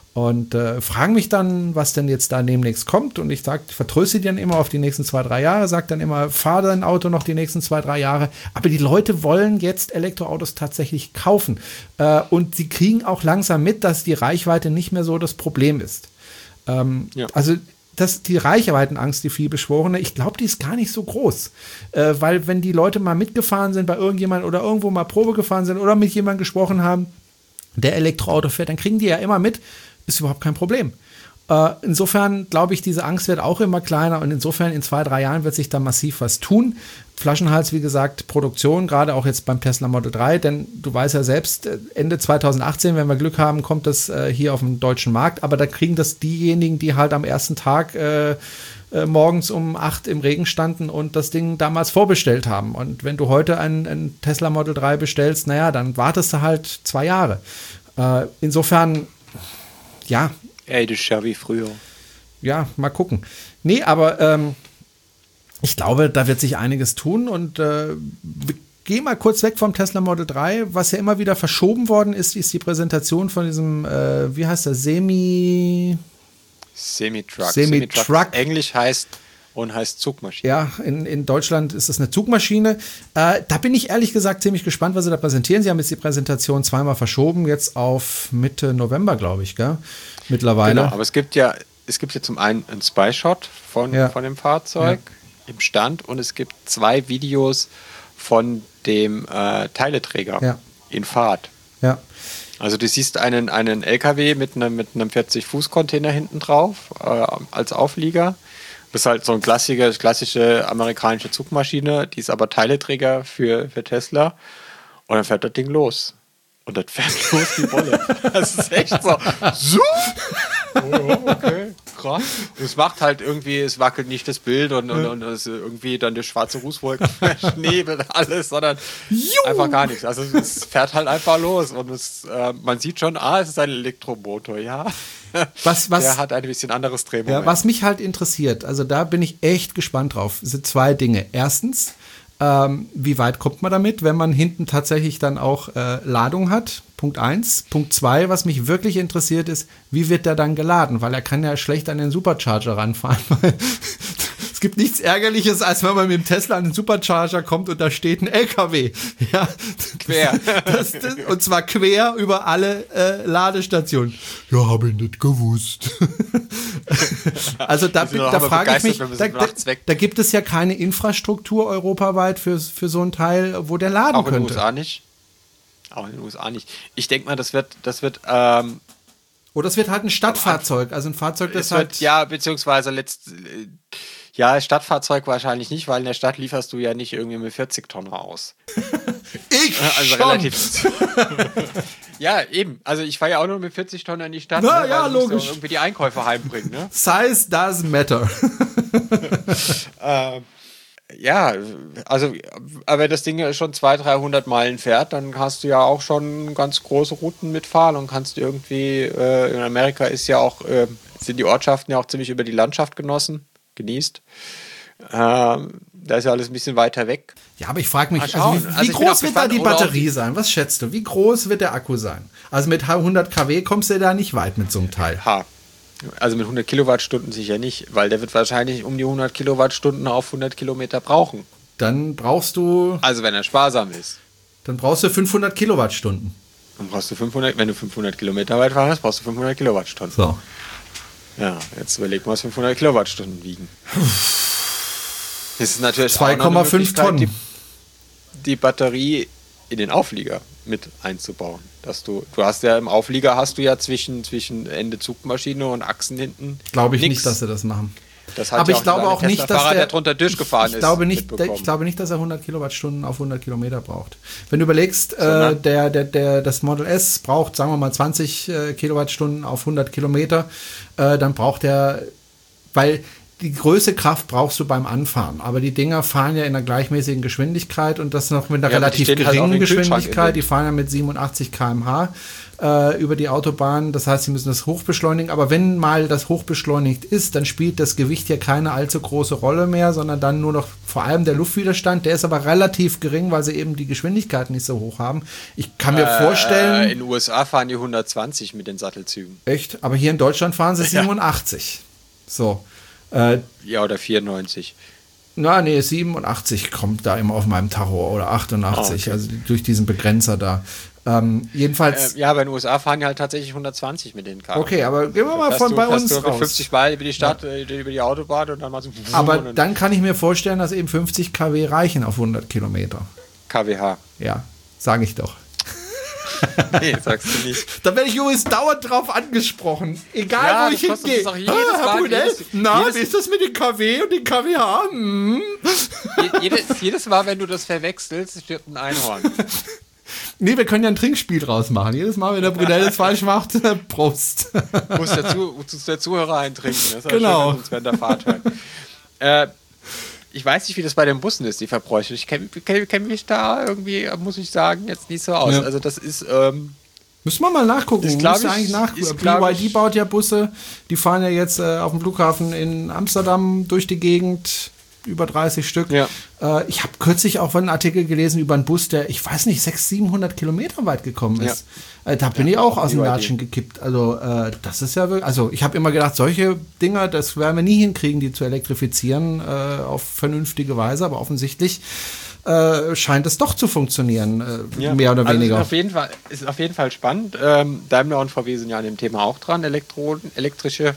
Speaker 2: Und fragen mich dann, was denn jetzt da demnächst kommt. Und ich vertröste die dann immer auf die nächsten 2-3 Jahre, sage dann immer, fahr dein Auto noch die nächsten 2-3 Jahre. Aber die Leute wollen jetzt Elektroautos tatsächlich kaufen. Und sie kriegen auch langsam mit, dass die Reichweite nicht mehr so das Problem ist. Also die Reichweitenangst, die vielbeschworene, ich glaube, die ist gar nicht so groß. Weil wenn die Leute mal mitgefahren sind bei irgendjemand oder irgendwo mal Probe gefahren sind oder mit jemandem gesprochen haben, der Elektroauto fährt, dann kriegen die ja immer mit, ist überhaupt kein Problem. Insofern glaube ich, diese Angst wird auch immer kleiner und insofern in 2-3 Jahren wird sich da massiv was tun. Flaschenhals, wie gesagt, Produktion, gerade auch jetzt beim Tesla Model 3, denn du weißt ja selbst, Ende 2018, wenn wir Glück haben, kommt das hier auf den deutschen Markt, aber da kriegen das diejenigen, die halt am ersten Tag morgens um 8 im Regen standen und das Ding damals vorbestellt haben. Und wenn du heute ein Tesla Model 3 bestellst, naja, dann wartest du halt 2 Jahre. Insofern, ja.
Speaker 3: Ey, das ist ja wie früher.
Speaker 2: Ja, mal gucken. Nee, aber ich glaube, da wird sich einiges tun und geh mal kurz weg vom Tesla Model 3. Was ja immer wieder verschoben worden ist die Präsentation von diesem, wie heißt der, Semi-Truck.
Speaker 3: Englisch heißt Zugmaschine.
Speaker 2: Ja, in Deutschland ist es eine Zugmaschine. Da bin ich ehrlich gesagt ziemlich gespannt, was sie da präsentieren. Sie haben jetzt die Präsentation zweimal verschoben, jetzt auf Mitte November, glaube ich, gell? Mittlerweile.
Speaker 3: Genau, aber es gibt ja zum einen einen Spy-Shot von dem Fahrzeug im Stand und es gibt 2 Videos von dem Teileträger in Fahrt.
Speaker 2: Ja.
Speaker 3: Also du siehst einen LKW mit einem 40-Fuß-Container hinten drauf als Auflieger. Das ist halt so eine klassische amerikanische Zugmaschine, die ist aber Teileträger für Tesla. Und dann fährt das Ding los. Und das fährt los wie Wolle. Das ist echt so. Oh, okay, krass. Und es macht halt irgendwie, es wackelt nicht das Bild und es irgendwie dann der schwarze Rußwolken schnebelt alles, sondern einfach gar nichts. Also es fährt halt einfach los und man sieht schon, es ist ein Elektromotor, ja. Der hat ein bisschen anderes Drehmoment.
Speaker 2: Ja, was mich halt interessiert, also da bin ich echt gespannt drauf, sind 2 Dinge. Erstens, wie weit kommt man damit, wenn man hinten tatsächlich dann auch Ladung hat? Punkt 1. Punkt 2, was mich wirklich interessiert ist, wie wird der dann geladen? Weil er kann ja schlecht an den Supercharger ranfahren. Es gibt nichts Ärgerliches, als wenn man mit dem Tesla an den Supercharger kommt und da steht ein LKW. Ja,
Speaker 3: quer.
Speaker 2: Und zwar quer über alle Ladestationen. Ja, habe ich nicht gewusst. Also da frage ich mich, da gibt es ja keine Infrastruktur europaweit für so ein Teil, wo der laden
Speaker 3: auch
Speaker 2: könnte.
Speaker 3: In den USA nicht. Auch in den USA nicht. Ich denke mal, das wird
Speaker 2: oder es wird halt ein Stadtfahrzeug, also ein Fahrzeug, das halt...
Speaker 3: Ja, beziehungsweise Stadtfahrzeug wahrscheinlich nicht, weil in der Stadt lieferst du ja nicht irgendwie mit 40 Tonnen aus.
Speaker 2: Also schon.
Speaker 3: Relativ. Ja, eben. Also ich fahre ja auch nur mit 40 Tonnen in die Stadt,
Speaker 2: weil logisch.
Speaker 3: irgendwie die Einkäufe heimbringen. Ne?
Speaker 2: Size doesn't matter.
Speaker 3: Ja, also, aber wenn das Ding schon 200-300 Meilen fährt, dann hast du ja auch schon ganz große Routen mitfahren und kannst irgendwie, in Amerika sind die Ortschaften ja auch ziemlich über die Landschaft genießt. Da ist ja alles ein bisschen weiter weg.
Speaker 2: Ja, aber ich frage mich, wie groß wird da die Batterie sein? Was schätzt du? Wie groß wird der Akku sein? Also mit 100 kW kommst du da nicht weit mit so einem Teil.
Speaker 3: Also mit 100 Kilowattstunden sicher nicht, weil der wird wahrscheinlich um die 100 Kilowattstunden auf 100 Kilometer brauchen.
Speaker 2: Dann brauchst du...
Speaker 3: Also wenn er sparsam ist.
Speaker 2: Dann brauchst du 500 Kilowattstunden.
Speaker 3: Dann brauchst du 500, wenn du 500 Kilometer weit fahrst, brauchst du 500 Kilowattstunden.
Speaker 2: So.
Speaker 3: Ja, jetzt überleg mal, was 500 Kilowattstunden wiegen. Das ist natürlich
Speaker 2: 2,5 Tonnen.
Speaker 3: Die Batterie in den Auflieger mit einzubauen. Du hast ja im Auflieger zwischen Ende Zugmaschine und Achsen hinten.
Speaker 2: Glaube ich nicht, dass sie das machen.
Speaker 3: Das hat aber ich glaube auch nicht, dass der drunter durchgefahren ist.
Speaker 2: Ich glaube nicht, dass er 100 Kilowattstunden auf 100 Kilometer braucht. Wenn du überlegst, das Model S braucht, sagen wir mal, 20 Kilowattstunden auf 100 Kilometer, dann braucht er, weil die größte Kraft brauchst du beim Anfahren, aber die Dinger fahren ja in einer gleichmäßigen Geschwindigkeit und das noch mit einer relativ geringen Geschwindigkeit. Die fahren ja mit 87 km/h. über die Autobahn. Das heißt, sie müssen das hochbeschleunigen. Aber wenn mal das hochbeschleunigt ist, dann spielt das Gewicht ja keine allzu große Rolle mehr, sondern dann nur noch vor allem der Luftwiderstand. Der ist aber relativ gering, weil sie eben die Geschwindigkeit nicht so hoch haben. Ich kann mir vorstellen...
Speaker 3: In den USA fahren die 120 mit den Sattelzügen.
Speaker 2: Echt? Aber hier in Deutschland fahren sie 87. So.
Speaker 3: Ja, oder 94.
Speaker 2: Na, nee, 87 kommt da immer auf meinem Tacho oder 88, okay. Also durch diesen Begrenzer da. Jedenfalls.
Speaker 3: Ja, aber in den USA fahren die halt tatsächlich 120 mit den Karren.
Speaker 2: Okay, aber gehen wir mal von bei uns raus.
Speaker 3: 50 Mal über die Stadt, über die Autobahn und dann mal so.
Speaker 2: Aber dann kann ich mir vorstellen, dass eben 50 kW reichen auf 100 Kilometer.
Speaker 3: kWh.
Speaker 2: Ja, sage ich doch.
Speaker 3: Nee, sagst du nicht.
Speaker 2: Da werde ich übrigens dauernd drauf angesprochen. Egal, wo ich hingehe. Herr Brunel, wie ist das mit den KW und den kWh?
Speaker 3: Jedes Mal, wenn du das verwechselst, stirbt ein Einhorn.
Speaker 2: Nee, wir können ja ein Trinkspiel draus machen. Jedes Mal, wenn der Brunel es falsch macht, Prost.
Speaker 3: Muss der Zuhörer eintrinken. Das ist
Speaker 2: genau.
Speaker 3: Schön, wenn der Fahrt hört. Ich weiß nicht, wie das bei den Bussen ist, die Verbräuche. Ich kenn mich da irgendwie, muss ich sagen, jetzt nicht so aus. Ja. Also das ist...
Speaker 2: Müssen wir mal nachgucken. BYD baut ja Busse. Die fahren ja jetzt auf dem Flughafen in Amsterdam durch die Gegend. Über 30 Stück. Ja. Ich habe kürzlich auch einen Artikel gelesen über einen Bus, der, ich weiß nicht, 600-700 Kilometer weit gekommen ist. Ja. Da bin ich auch aus dem Latschen gekippt. Also das ist ja wirklich, also ich habe immer gedacht, solche Dinger, das werden wir nie hinkriegen, die zu elektrifizieren auf vernünftige Weise, aber offensichtlich scheint es doch zu funktionieren, mehr oder weniger.
Speaker 3: Ist auf jeden Fall spannend. Daimler und VW sind ja an dem Thema auch dran, elektrische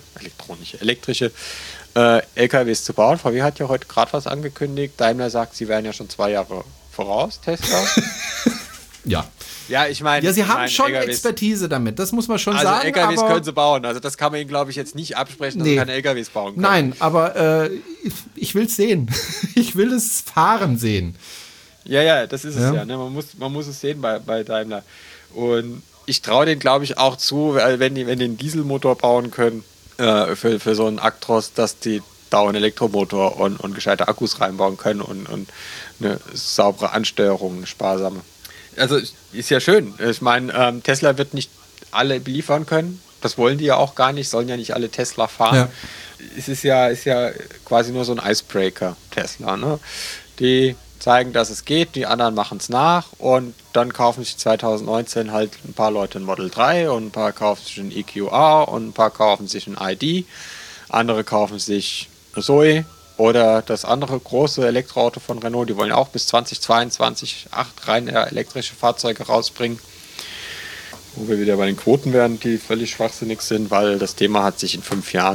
Speaker 3: LKWs zu bauen. VW hat ja heute gerade was angekündigt. Daimler sagt, sie wären ja schon 2 Jahre voraus, Tesla.
Speaker 2: Ja.
Speaker 3: Ja, ich meine...
Speaker 2: Ja, sie haben schon LKWs, Expertise damit, das muss man schon sagen.
Speaker 3: Also LKWs können sie bauen, also das kann man ihnen, glaube ich, jetzt nicht absprechen, dass sie keine LKWs bauen können.
Speaker 2: Nein, aber ich will es sehen. Ich will es fahren sehen.
Speaker 3: Ja, das ist es ja. Ne? Man muss es sehen bei Daimler. Und ich traue denen, glaube ich, auch zu, wenn die einen Dieselmotor bauen können, für so einen Actros, dass die da einen Elektromotor und gescheite Akkus reinbauen können und eine saubere Ansteuerung, eine sparsame. Also ist ja schön. Ich meine, Tesla wird nicht alle beliefern können. Das wollen die ja auch gar nicht, sollen ja nicht alle Tesla fahren. Ja. Es ist ja quasi nur so ein Icebreaker, Tesla. Ne? Die zeigen, dass es geht, die anderen machen es nach und dann kaufen sich 2019 halt ein paar Leute ein Model 3 und ein paar kaufen sich ein EQR und ein paar kaufen sich ein ID, andere kaufen sich eine Zoe oder das andere große Elektroauto von Renault, die wollen auch bis 2022 8 rein elektrische Fahrzeuge rausbringen, wo wir wieder bei den Quoten werden, die völlig schwachsinnig sind, weil das Thema hat sich in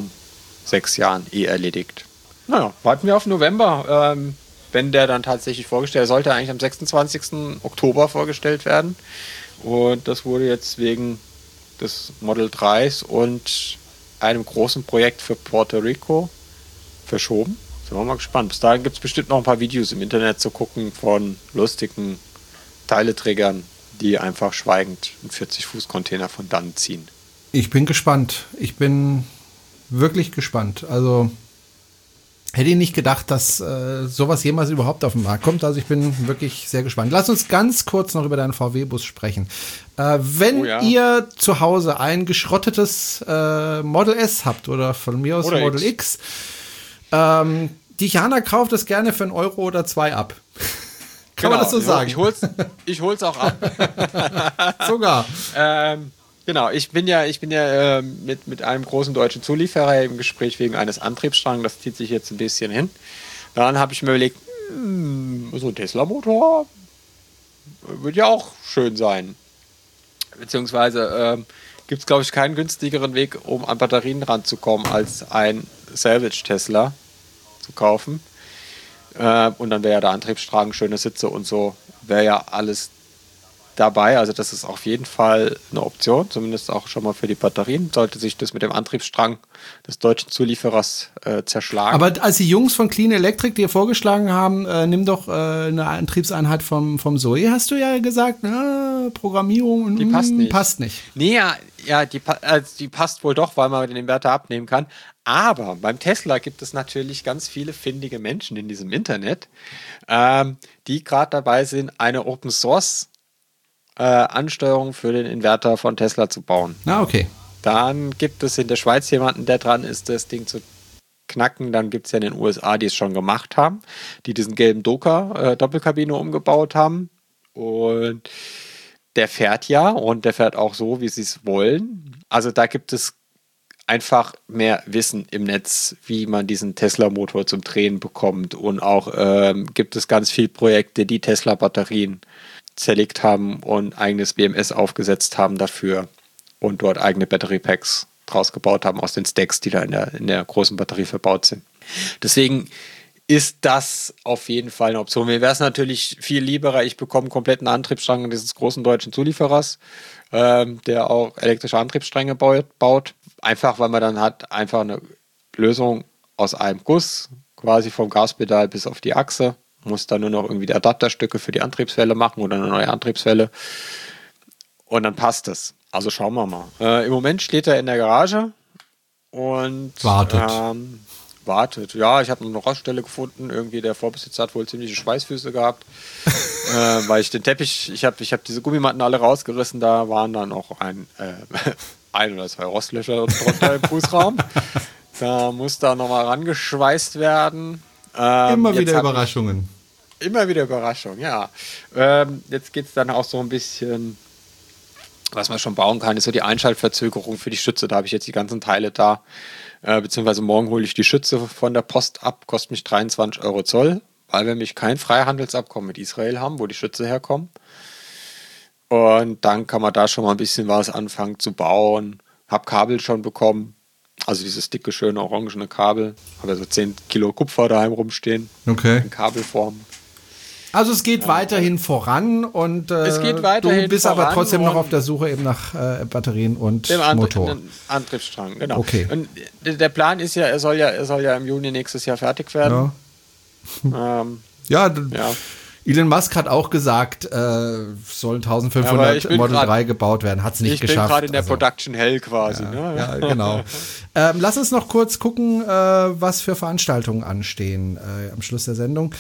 Speaker 3: 6 Jahren erledigt. Naja, warten wir auf November. Wenn der dann tatsächlich sollte eigentlich am 26. Oktober vorgestellt werden. Und das wurde jetzt wegen des Model 3s und einem großen Projekt für Puerto Rico verschoben. Sind wir mal gespannt. Bis dahin gibt es bestimmt noch ein paar Videos im Internet zu gucken von lustigen Teileträgern, die einfach schweigend einen 40-Fuß-Container von dann ziehen.
Speaker 2: Ich bin gespannt. Ich bin wirklich gespannt. Also... Hätte ich nicht gedacht, dass sowas jemals überhaupt auf den Markt kommt. Also ich bin wirklich sehr gespannt. Lass uns ganz kurz noch über deinen VW-Bus sprechen. Wenn ihr zu Hause ein geschrottetes Model S habt oder von mir aus oder Model X, die Jana kauft es gerne für 1 Euro oder 2 ab. Kann man das so sagen?
Speaker 3: Ich hol's auch ab.
Speaker 2: Sogar.
Speaker 3: Genau, ich bin ja mit einem großen deutschen Zulieferer im Gespräch wegen eines Antriebsstrangs, das zieht sich jetzt ein bisschen hin. Dann habe ich mir überlegt, so ein Tesla-Motor würde ja auch schön sein. Beziehungsweise gibt es, glaube ich, keinen günstigeren Weg, um an Batterien ranzukommen, als ein Salvage-Tesla zu kaufen. Und dann wäre ja der Antriebsstrang, schöne Sitze und so, wäre ja alles dabei, also das ist auf jeden Fall eine Option, zumindest auch schon mal für die Batterien. Sollte sich das mit dem Antriebsstrang des deutschen Zulieferers zerschlagen.
Speaker 2: Aber als die Jungs von Clean Electric dir vorgeschlagen haben, nimm doch eine Antriebseinheit vom Zoe, hast du ja gesagt, Programmierung
Speaker 3: die passt nicht. Nee, die passt wohl doch, weil man den Inverter abnehmen kann. Aber beim Tesla gibt es natürlich ganz viele findige Menschen in diesem Internet, die gerade dabei sind, eine Open Source Ansteuerung für den Inverter von Tesla zu bauen.
Speaker 2: Okay.
Speaker 3: Dann gibt es in der Schweiz jemanden, der dran ist, das Ding zu knacken. Dann gibt es ja in den USA, die es schon gemacht haben, die diesen gelben Doka Doppelkabine umgebaut haben. Und der fährt ja und der fährt auch so, wie sie es wollen. Also da gibt es einfach mehr Wissen im Netz, wie man diesen Tesla-Motor zum Drehen bekommt. Und auch gibt es ganz viele Projekte, die Tesla-Batterien zerlegt haben und eigenes BMS aufgesetzt haben dafür und dort eigene Battery-Packs draus gebaut haben aus den Stacks, die da in der großen Batterie verbaut sind. Deswegen ist das auf jeden Fall eine Option. Mir wäre es natürlich viel lieber, ich bekomme einen kompletten Antriebsstrang dieses großen deutschen Zulieferers, der auch elektrische Antriebsstränge baut. Einfach, weil man dann hat einfach eine Lösung aus einem Guss, quasi vom Gaspedal bis auf die Achse. Muss dann nur noch irgendwie die Adapterstücke für die Antriebswelle machen oder eine neue Antriebswelle. Und dann passt es. Also schauen wir mal. Im Moment steht er in der Garage und wartet. Ja, ich habe noch eine Roststelle gefunden. Irgendwie der Vorbesitzer hat wohl ziemliche Schweißfüße gehabt. Weil ich den Teppich, ich hab diese Gummimatten alle rausgerissen. Da waren dann auch ein oder zwei Rostlöcher drunter im Fußraum. Da muss da nochmal rangeschweißt werden.
Speaker 2: Immer wieder Überraschungen.
Speaker 3: Immer wieder Überraschung, ja. Jetzt geht es dann auch so ein bisschen, was man schon bauen kann, ist so die Einschaltverzögerung für die Schütze. Da habe ich jetzt die ganzen Teile da. Beziehungsweise morgen hole ich die Schütze von der Post ab, kostet mich 23 Euro Zoll, weil wir nämlich kein Freihandelsabkommen mit Israel haben, wo die Schütze herkommen. Und dann kann man da schon mal ein bisschen was anfangen zu bauen. Hab Kabel schon bekommen. Also dieses dicke, schöne, orangene Kabel. Habe so 10 Kilo Kupfer daheim rumstehen.
Speaker 2: Okay.
Speaker 3: In Kabelform.
Speaker 2: Also es geht weiterhin voran und
Speaker 3: es geht weiterhin
Speaker 2: du bist aber trotzdem noch auf der Suche eben nach Batterien und Motor.
Speaker 3: Antriebsstrang, genau.
Speaker 2: Okay.
Speaker 3: Und der Plan ist ja, er soll ja im Juni nächstes Jahr fertig werden.
Speaker 2: Ja. Ja. Elon Musk hat auch gesagt, sollen 1500 Model 3 gebaut werden. Hat es nicht geschafft. Ich bin
Speaker 3: gerade in der Production Hell quasi.
Speaker 2: Ja,
Speaker 3: ne?
Speaker 2: Ja, genau. Lass uns noch kurz gucken, was für Veranstaltungen anstehen am Schluss der Sendung.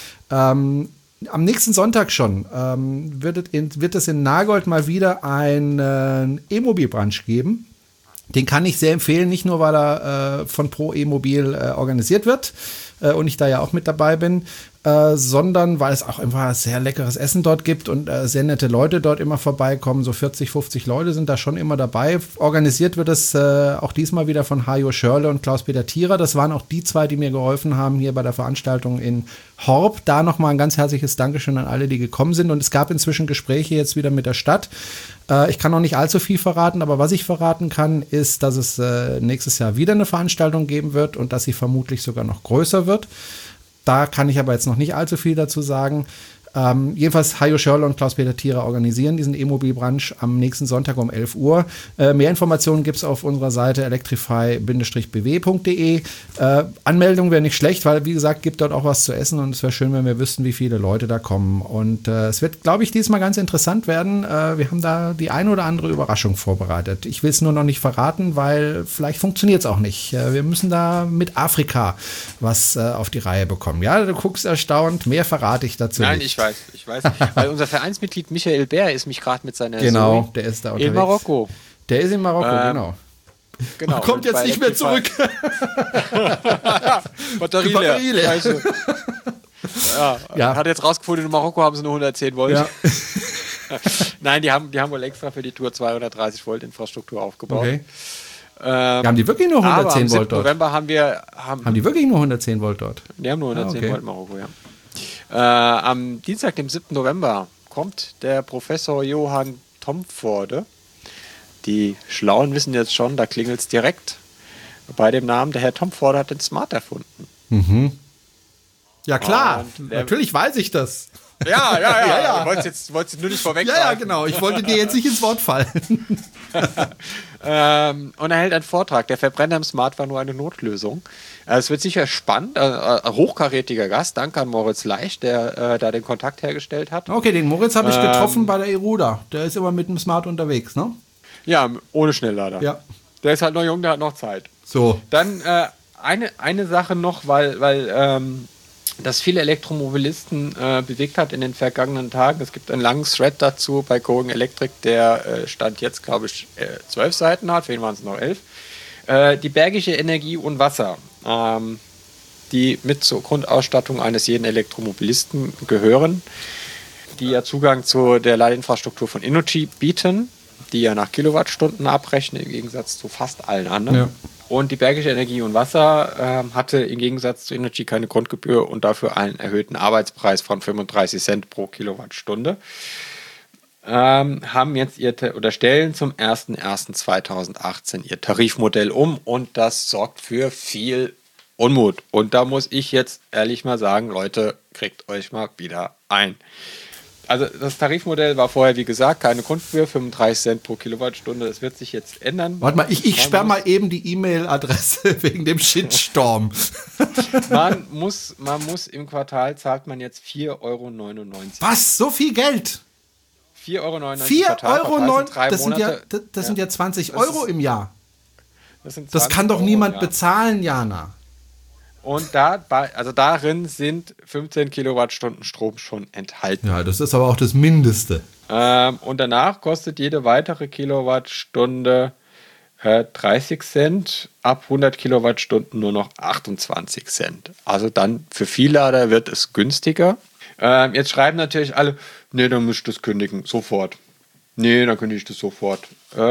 Speaker 2: Am nächsten Sonntag schon wird es in Nagold mal wieder einen E-Mobil-Brunch geben. Den kann ich sehr empfehlen, nicht nur, weil er von Pro E-Mobil organisiert wird und ich da ja auch mit dabei bin, sondern weil es auch einfach sehr leckeres Essen dort gibt und sehr nette Leute dort immer vorbeikommen. So 40, 50 Leute sind da schon immer dabei. Organisiert wird es auch diesmal wieder von Hajo Schörle und Klaus-Peter Thierer. Das waren auch die zwei, die mir geholfen haben hier bei der Veranstaltung in Horb. Da nochmal ein ganz herzliches Dankeschön an alle, die gekommen sind. Und es gab inzwischen Gespräche jetzt wieder mit der Stadt. Ich kann noch nicht allzu viel verraten, aber was ich verraten kann, ist, dass es nächstes Jahr wieder eine Veranstaltung geben wird und dass sie vermutlich sogar noch größer wird. Da kann ich aber jetzt noch nicht allzu viel dazu sagen. Jedenfalls Hajo Schörle und Klaus-Peter Thierer organisieren diesen E-Mobil-Brunch am nächsten Sonntag um 11 Uhr. Mehr Informationen gibt es auf unserer Seite electrify-bw.de. Anmeldung wäre nicht schlecht, weil, wie gesagt, gibt dort auch was zu essen und es wäre schön, wenn wir wüssten, wie viele Leute da kommen. Und es wird, glaube ich, diesmal ganz interessant werden. Wir haben da die ein oder andere Überraschung vorbereitet. Ich will es nur noch nicht verraten, weil vielleicht funktioniert es auch nicht. Wir müssen da mit Afrika was auf die Reihe bekommen. Ja, du guckst erstaunt. Mehr verrate ich dazu nicht.
Speaker 3: Nein, ich weiß. Weil unser Vereinsmitglied Michael Bär ist mich gerade mit seiner
Speaker 2: Genau, der ist da unterwegs.
Speaker 3: In Marokko.
Speaker 2: Der ist in Marokko, genau. Und kommt jetzt nicht mehr zurück.
Speaker 3: Batterie leer. Ja. Hat jetzt rausgefunden, in Marokko haben sie nur 110 Volt. Ja. Nein, die haben wohl extra für die Tour 230 Volt Infrastruktur aufgebaut. Okay.
Speaker 2: Haben die wirklich nur 110 Volt dort?
Speaker 3: November haben
Speaker 2: die wirklich nur 110 Volt dort?
Speaker 3: Die haben nur 110 Volt in Marokko, ja. Am Dienstag, dem 7. November, kommt der Professor Johann Tomforde. Die Schlauen wissen jetzt schon, da klingelt es direkt bei dem Namen. Der Herr Tomforde hat den Smart erfunden.
Speaker 2: Mhm. Ja klar, natürlich weiß ich das.
Speaker 3: Ja. Du wolltest jetzt nur nicht vorweggreifen.
Speaker 2: Ja, genau. Ich wollte dir jetzt nicht ins Wort fallen.
Speaker 3: Und er hält einen Vortrag. Der Verbrenner im Smart war nur eine Notlösung. Es wird sicher spannend. Hochkarätiger Gast. Danke an Moritz Leicht, der da den Kontakt hergestellt hat.
Speaker 2: Okay, den Moritz habe ich getroffen bei der Eruda. Der ist immer mit dem Smart unterwegs, ne?
Speaker 3: Ja, ohne Schnelllader.
Speaker 2: Ja.
Speaker 3: Der ist halt noch jung, der hat noch Zeit.
Speaker 2: So.
Speaker 3: Dann eine Sache noch, weil das viele Elektromobilisten bewegt hat in den vergangenen Tagen. Es gibt einen langen Thread dazu bei Going Electric, der Stand jetzt, glaube ich, 12 Seiten hat. Für ihn waren es noch 11. Die bergische Energie und Wasser, die mit zur Grundausstattung eines jeden Elektromobilisten gehören, die ja Zugang zu der Ladeinfrastruktur von Innogy bieten, die ja nach Kilowattstunden abrechnen, im Gegensatz zu fast allen anderen. Ja. Und die bergische Energie und Wasser hatte im Gegensatz zu Innogy keine Grundgebühr und dafür einen erhöhten Arbeitspreis von 35 Cent pro Kilowattstunde. Haben jetzt stellen zum 01.01.2018 ihr Tarifmodell um und das sorgt für viel Unmut. Und da muss ich jetzt ehrlich mal sagen, Leute, kriegt euch mal wieder ein. Also das Tarifmodell war vorher, wie gesagt, keine Grundgebühr, 35 Cent pro Kilowattstunde. Das wird sich jetzt ändern.
Speaker 2: Warte mal, ich sperre mal eben die E-Mail-Adresse wegen dem Shitstorm.
Speaker 3: Man muss im Quartal zahlt man jetzt 4,99 Euro.
Speaker 2: Was? So viel Geld?
Speaker 3: 4,99 Euro
Speaker 2: 4,09 Euro? Das sind ja 20 Euro im Jahr. Das kann doch niemand bezahlen, Jana.
Speaker 3: Und darin sind 15 Kilowattstunden Strom schon enthalten.
Speaker 2: Ja, das ist aber auch das Mindeste.
Speaker 3: Und danach kostet jede weitere Kilowattstunde 30 Cent, ab 100 Kilowattstunden nur noch 28 Cent. Also dann für Viellader wird es günstiger. Jetzt schreiben natürlich alle, nee, dann müsst ihr das kündigen, sofort. Nee, dann kündige ich das sofort.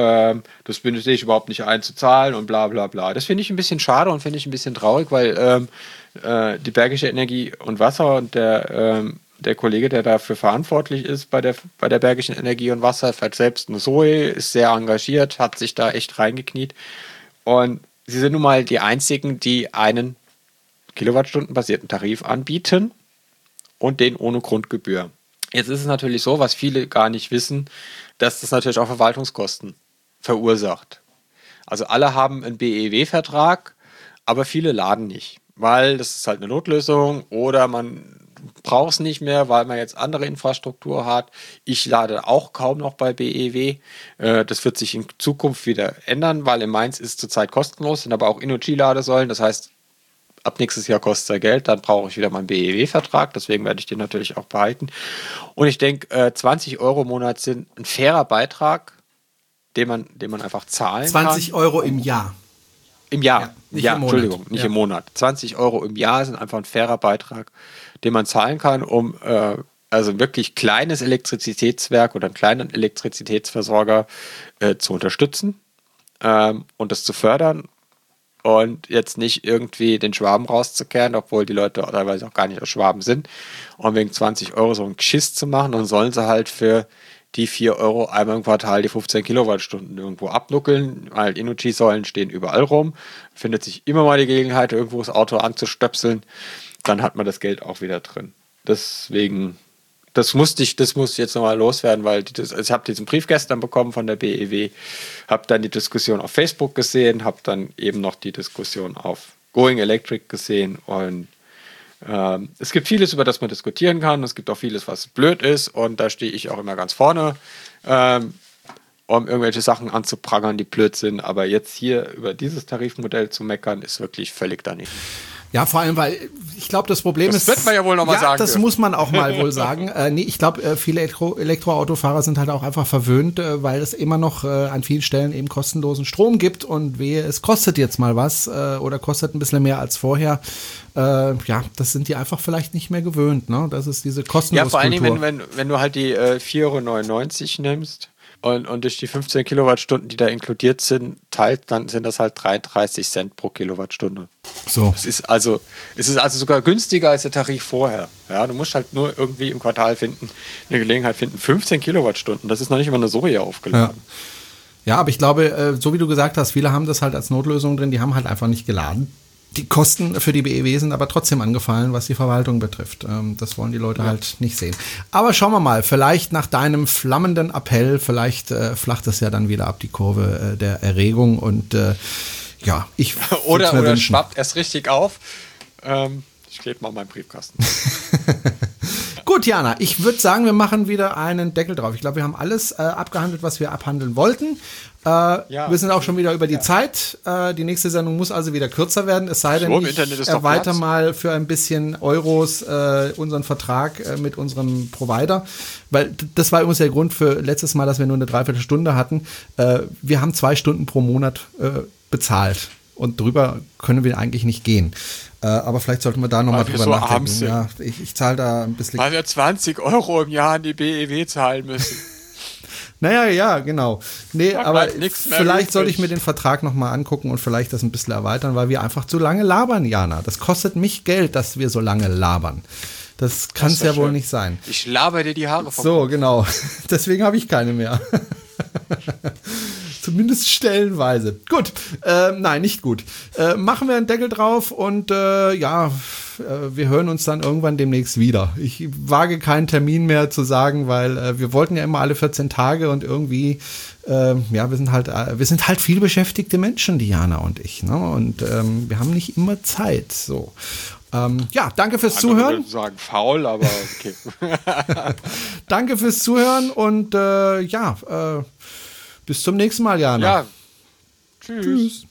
Speaker 3: Das sehe ich überhaupt nicht ein zu zahlen und bla bla bla. Das finde ich ein bisschen schade und finde ich ein bisschen traurig, weil die bergische Energie und Wasser und der Kollege, der dafür verantwortlich ist bei der bergischen Energie und Wasser, fährt selbst eine Zoe, ist sehr engagiert, hat sich da echt reingekniet. Und sie sind nun mal die einzigen, die einen kilowattstundenbasierten Tarif anbieten und den ohne Grundgebühr. Jetzt ist es natürlich so, was viele gar nicht wissen, dass das natürlich auch Verwaltungskosten verursacht. Also alle haben einen BEW-Vertrag, aber viele laden nicht, weil das ist halt eine Notlösung oder man braucht es nicht mehr, weil man jetzt andere Infrastruktur hat. Ich lade auch kaum noch bei BEW. Das wird sich in Zukunft wieder ändern, weil in Mainz ist zurzeit kostenlos, sind aber auch Innogy-Ladesäulen, das heißt, ab nächstes Jahr kostet es Geld, dann brauche ich wieder meinen BEW-Vertrag, deswegen werde ich den natürlich auch behalten. Und ich denke, 20 Euro im Monat sind ein fairer Beitrag, den man einfach zahlen
Speaker 2: 20
Speaker 3: kann.
Speaker 2: Euro im Jahr?
Speaker 3: Im Jahr,
Speaker 2: nicht im Monat.
Speaker 3: Entschuldigung, nicht im Monat. 20 Euro im Jahr sind einfach ein fairer Beitrag, den man zahlen kann, um also wirklich kleines Elektrizitätswerk oder einen kleinen Elektrizitätsversorger zu unterstützen und das zu fördern. Und jetzt nicht irgendwie den Schwaben rauszukehren, obwohl die Leute teilweise auch gar nicht aus Schwaben sind. Und wegen 20 Euro so einen Geschiss zu machen, dann sollen sie halt für die 4 Euro einmal im Quartal die 15 Kilowattstunden irgendwo abnuckeln. Weil Innogy-Säulen stehen überall rum. Findet sich immer mal die Gelegenheit, irgendwo das Auto anzustöpseln. Dann hat man das Geld auch wieder drin. Deswegen, das musste ich jetzt nochmal loswerden, weil ich habe diesen Brief gestern bekommen von der BEW, habe dann die Diskussion auf Facebook gesehen, habe dann eben noch die Diskussion auf Going Electric gesehen und es gibt vieles, über das man diskutieren kann, es gibt auch vieles, was blöd ist und da stehe ich auch immer ganz vorne, um irgendwelche Sachen anzuprangern, die blöd sind, aber jetzt hier über dieses Tarifmodell zu meckern, ist wirklich völlig daneben.
Speaker 2: Ja, vor allem, weil ich glaube, das Problem ist...
Speaker 3: Das wird man ja wohl nochmal sagen.
Speaker 2: Das muss man auch mal wohl sagen. Ich glaube, viele Elektroautofahrer sind halt auch einfach verwöhnt, weil es immer noch an vielen Stellen eben kostenlosen Strom gibt und wehe, es kostet jetzt mal was oder kostet ein bisschen mehr als vorher. Das sind die einfach vielleicht nicht mehr gewöhnt, ne? Das ist diese kostenlose
Speaker 3: Ja, vor allen
Speaker 2: Kultur.
Speaker 3: Dingen, wenn du halt die 4,99 Euro nimmst und durch die 15 Kilowattstunden, die da inkludiert sind, teilt, dann sind das halt 33 Cent pro Kilowattstunde.
Speaker 2: So.
Speaker 3: Es ist also sogar günstiger als der Tarif vorher. Ja, du musst halt nur irgendwie im Quartal eine Gelegenheit finden. 15 Kilowattstunden, das ist noch nicht mal eine Soja aufgeladen.
Speaker 2: Ja, aber ich glaube, so wie du gesagt hast, viele haben das halt als Notlösung drin, die haben halt einfach nicht geladen. Die Kosten für die BEW sind aber trotzdem angefallen, was die Verwaltung betrifft. Das wollen die Leute halt nicht sehen. Aber schauen wir mal, vielleicht nach deinem flammenden Appell, vielleicht flacht es ja dann wieder ab, die Kurve der Erregung und ich
Speaker 3: oder schwappt erst richtig auf. Ich klebe mal meinen Briefkasten.
Speaker 2: Gut. Gut, Jana, ich würde sagen, wir machen wieder einen Deckel drauf. Ich glaube, wir haben alles abgehandelt, was wir abhandeln wollten. Wir sind auch schon wieder über die Zeit. Die nächste Sendung muss also wieder kürzer werden. Es sei denn, ich erweitere mal für ein bisschen Euros unseren Vertrag mit unserem Provider. Weil das war übrigens der Grund für letztes Mal, dass wir nur eine Dreiviertelstunde hatten. Wir haben 2 Stunden pro Monat bezahlt. Und drüber können wir eigentlich nicht gehen. Aber vielleicht sollten wir da nochmal drüber so nachdenken. Ja, ich zahle da ein bisschen.
Speaker 3: Weil wir 20 € im Jahr an die BEW zahlen müssen.
Speaker 2: Naja, ja, genau. Nee, aber vielleicht sollte ich mir den Vertrag nochmal angucken und vielleicht das ein bisschen erweitern, weil wir einfach zu lange labern, Jana. Das kostet mich Geld, dass wir so lange labern. Das kann es ja wohl nicht sein.
Speaker 3: Ich laber dir die Haare vom
Speaker 2: So, Kopf. Genau. Deswegen habe ich keine mehr. Zumindest stellenweise. Gut. Nein, nicht gut. Machen wir einen Deckel drauf und wir hören uns dann irgendwann demnächst wieder. Ich wage keinen Termin mehr zu sagen, weil wir wollten ja immer alle 14 Tage und irgendwie, wir sind halt viel beschäftigte Menschen, Diana und ich. Ne? Und wir haben nicht immer Zeit. So. Danke fürs Zuhören.
Speaker 3: Ich würde sagen faul, aber okay.
Speaker 2: Danke fürs Zuhören und bis zum nächsten Mal, Jana.
Speaker 3: Ja. Tschüss.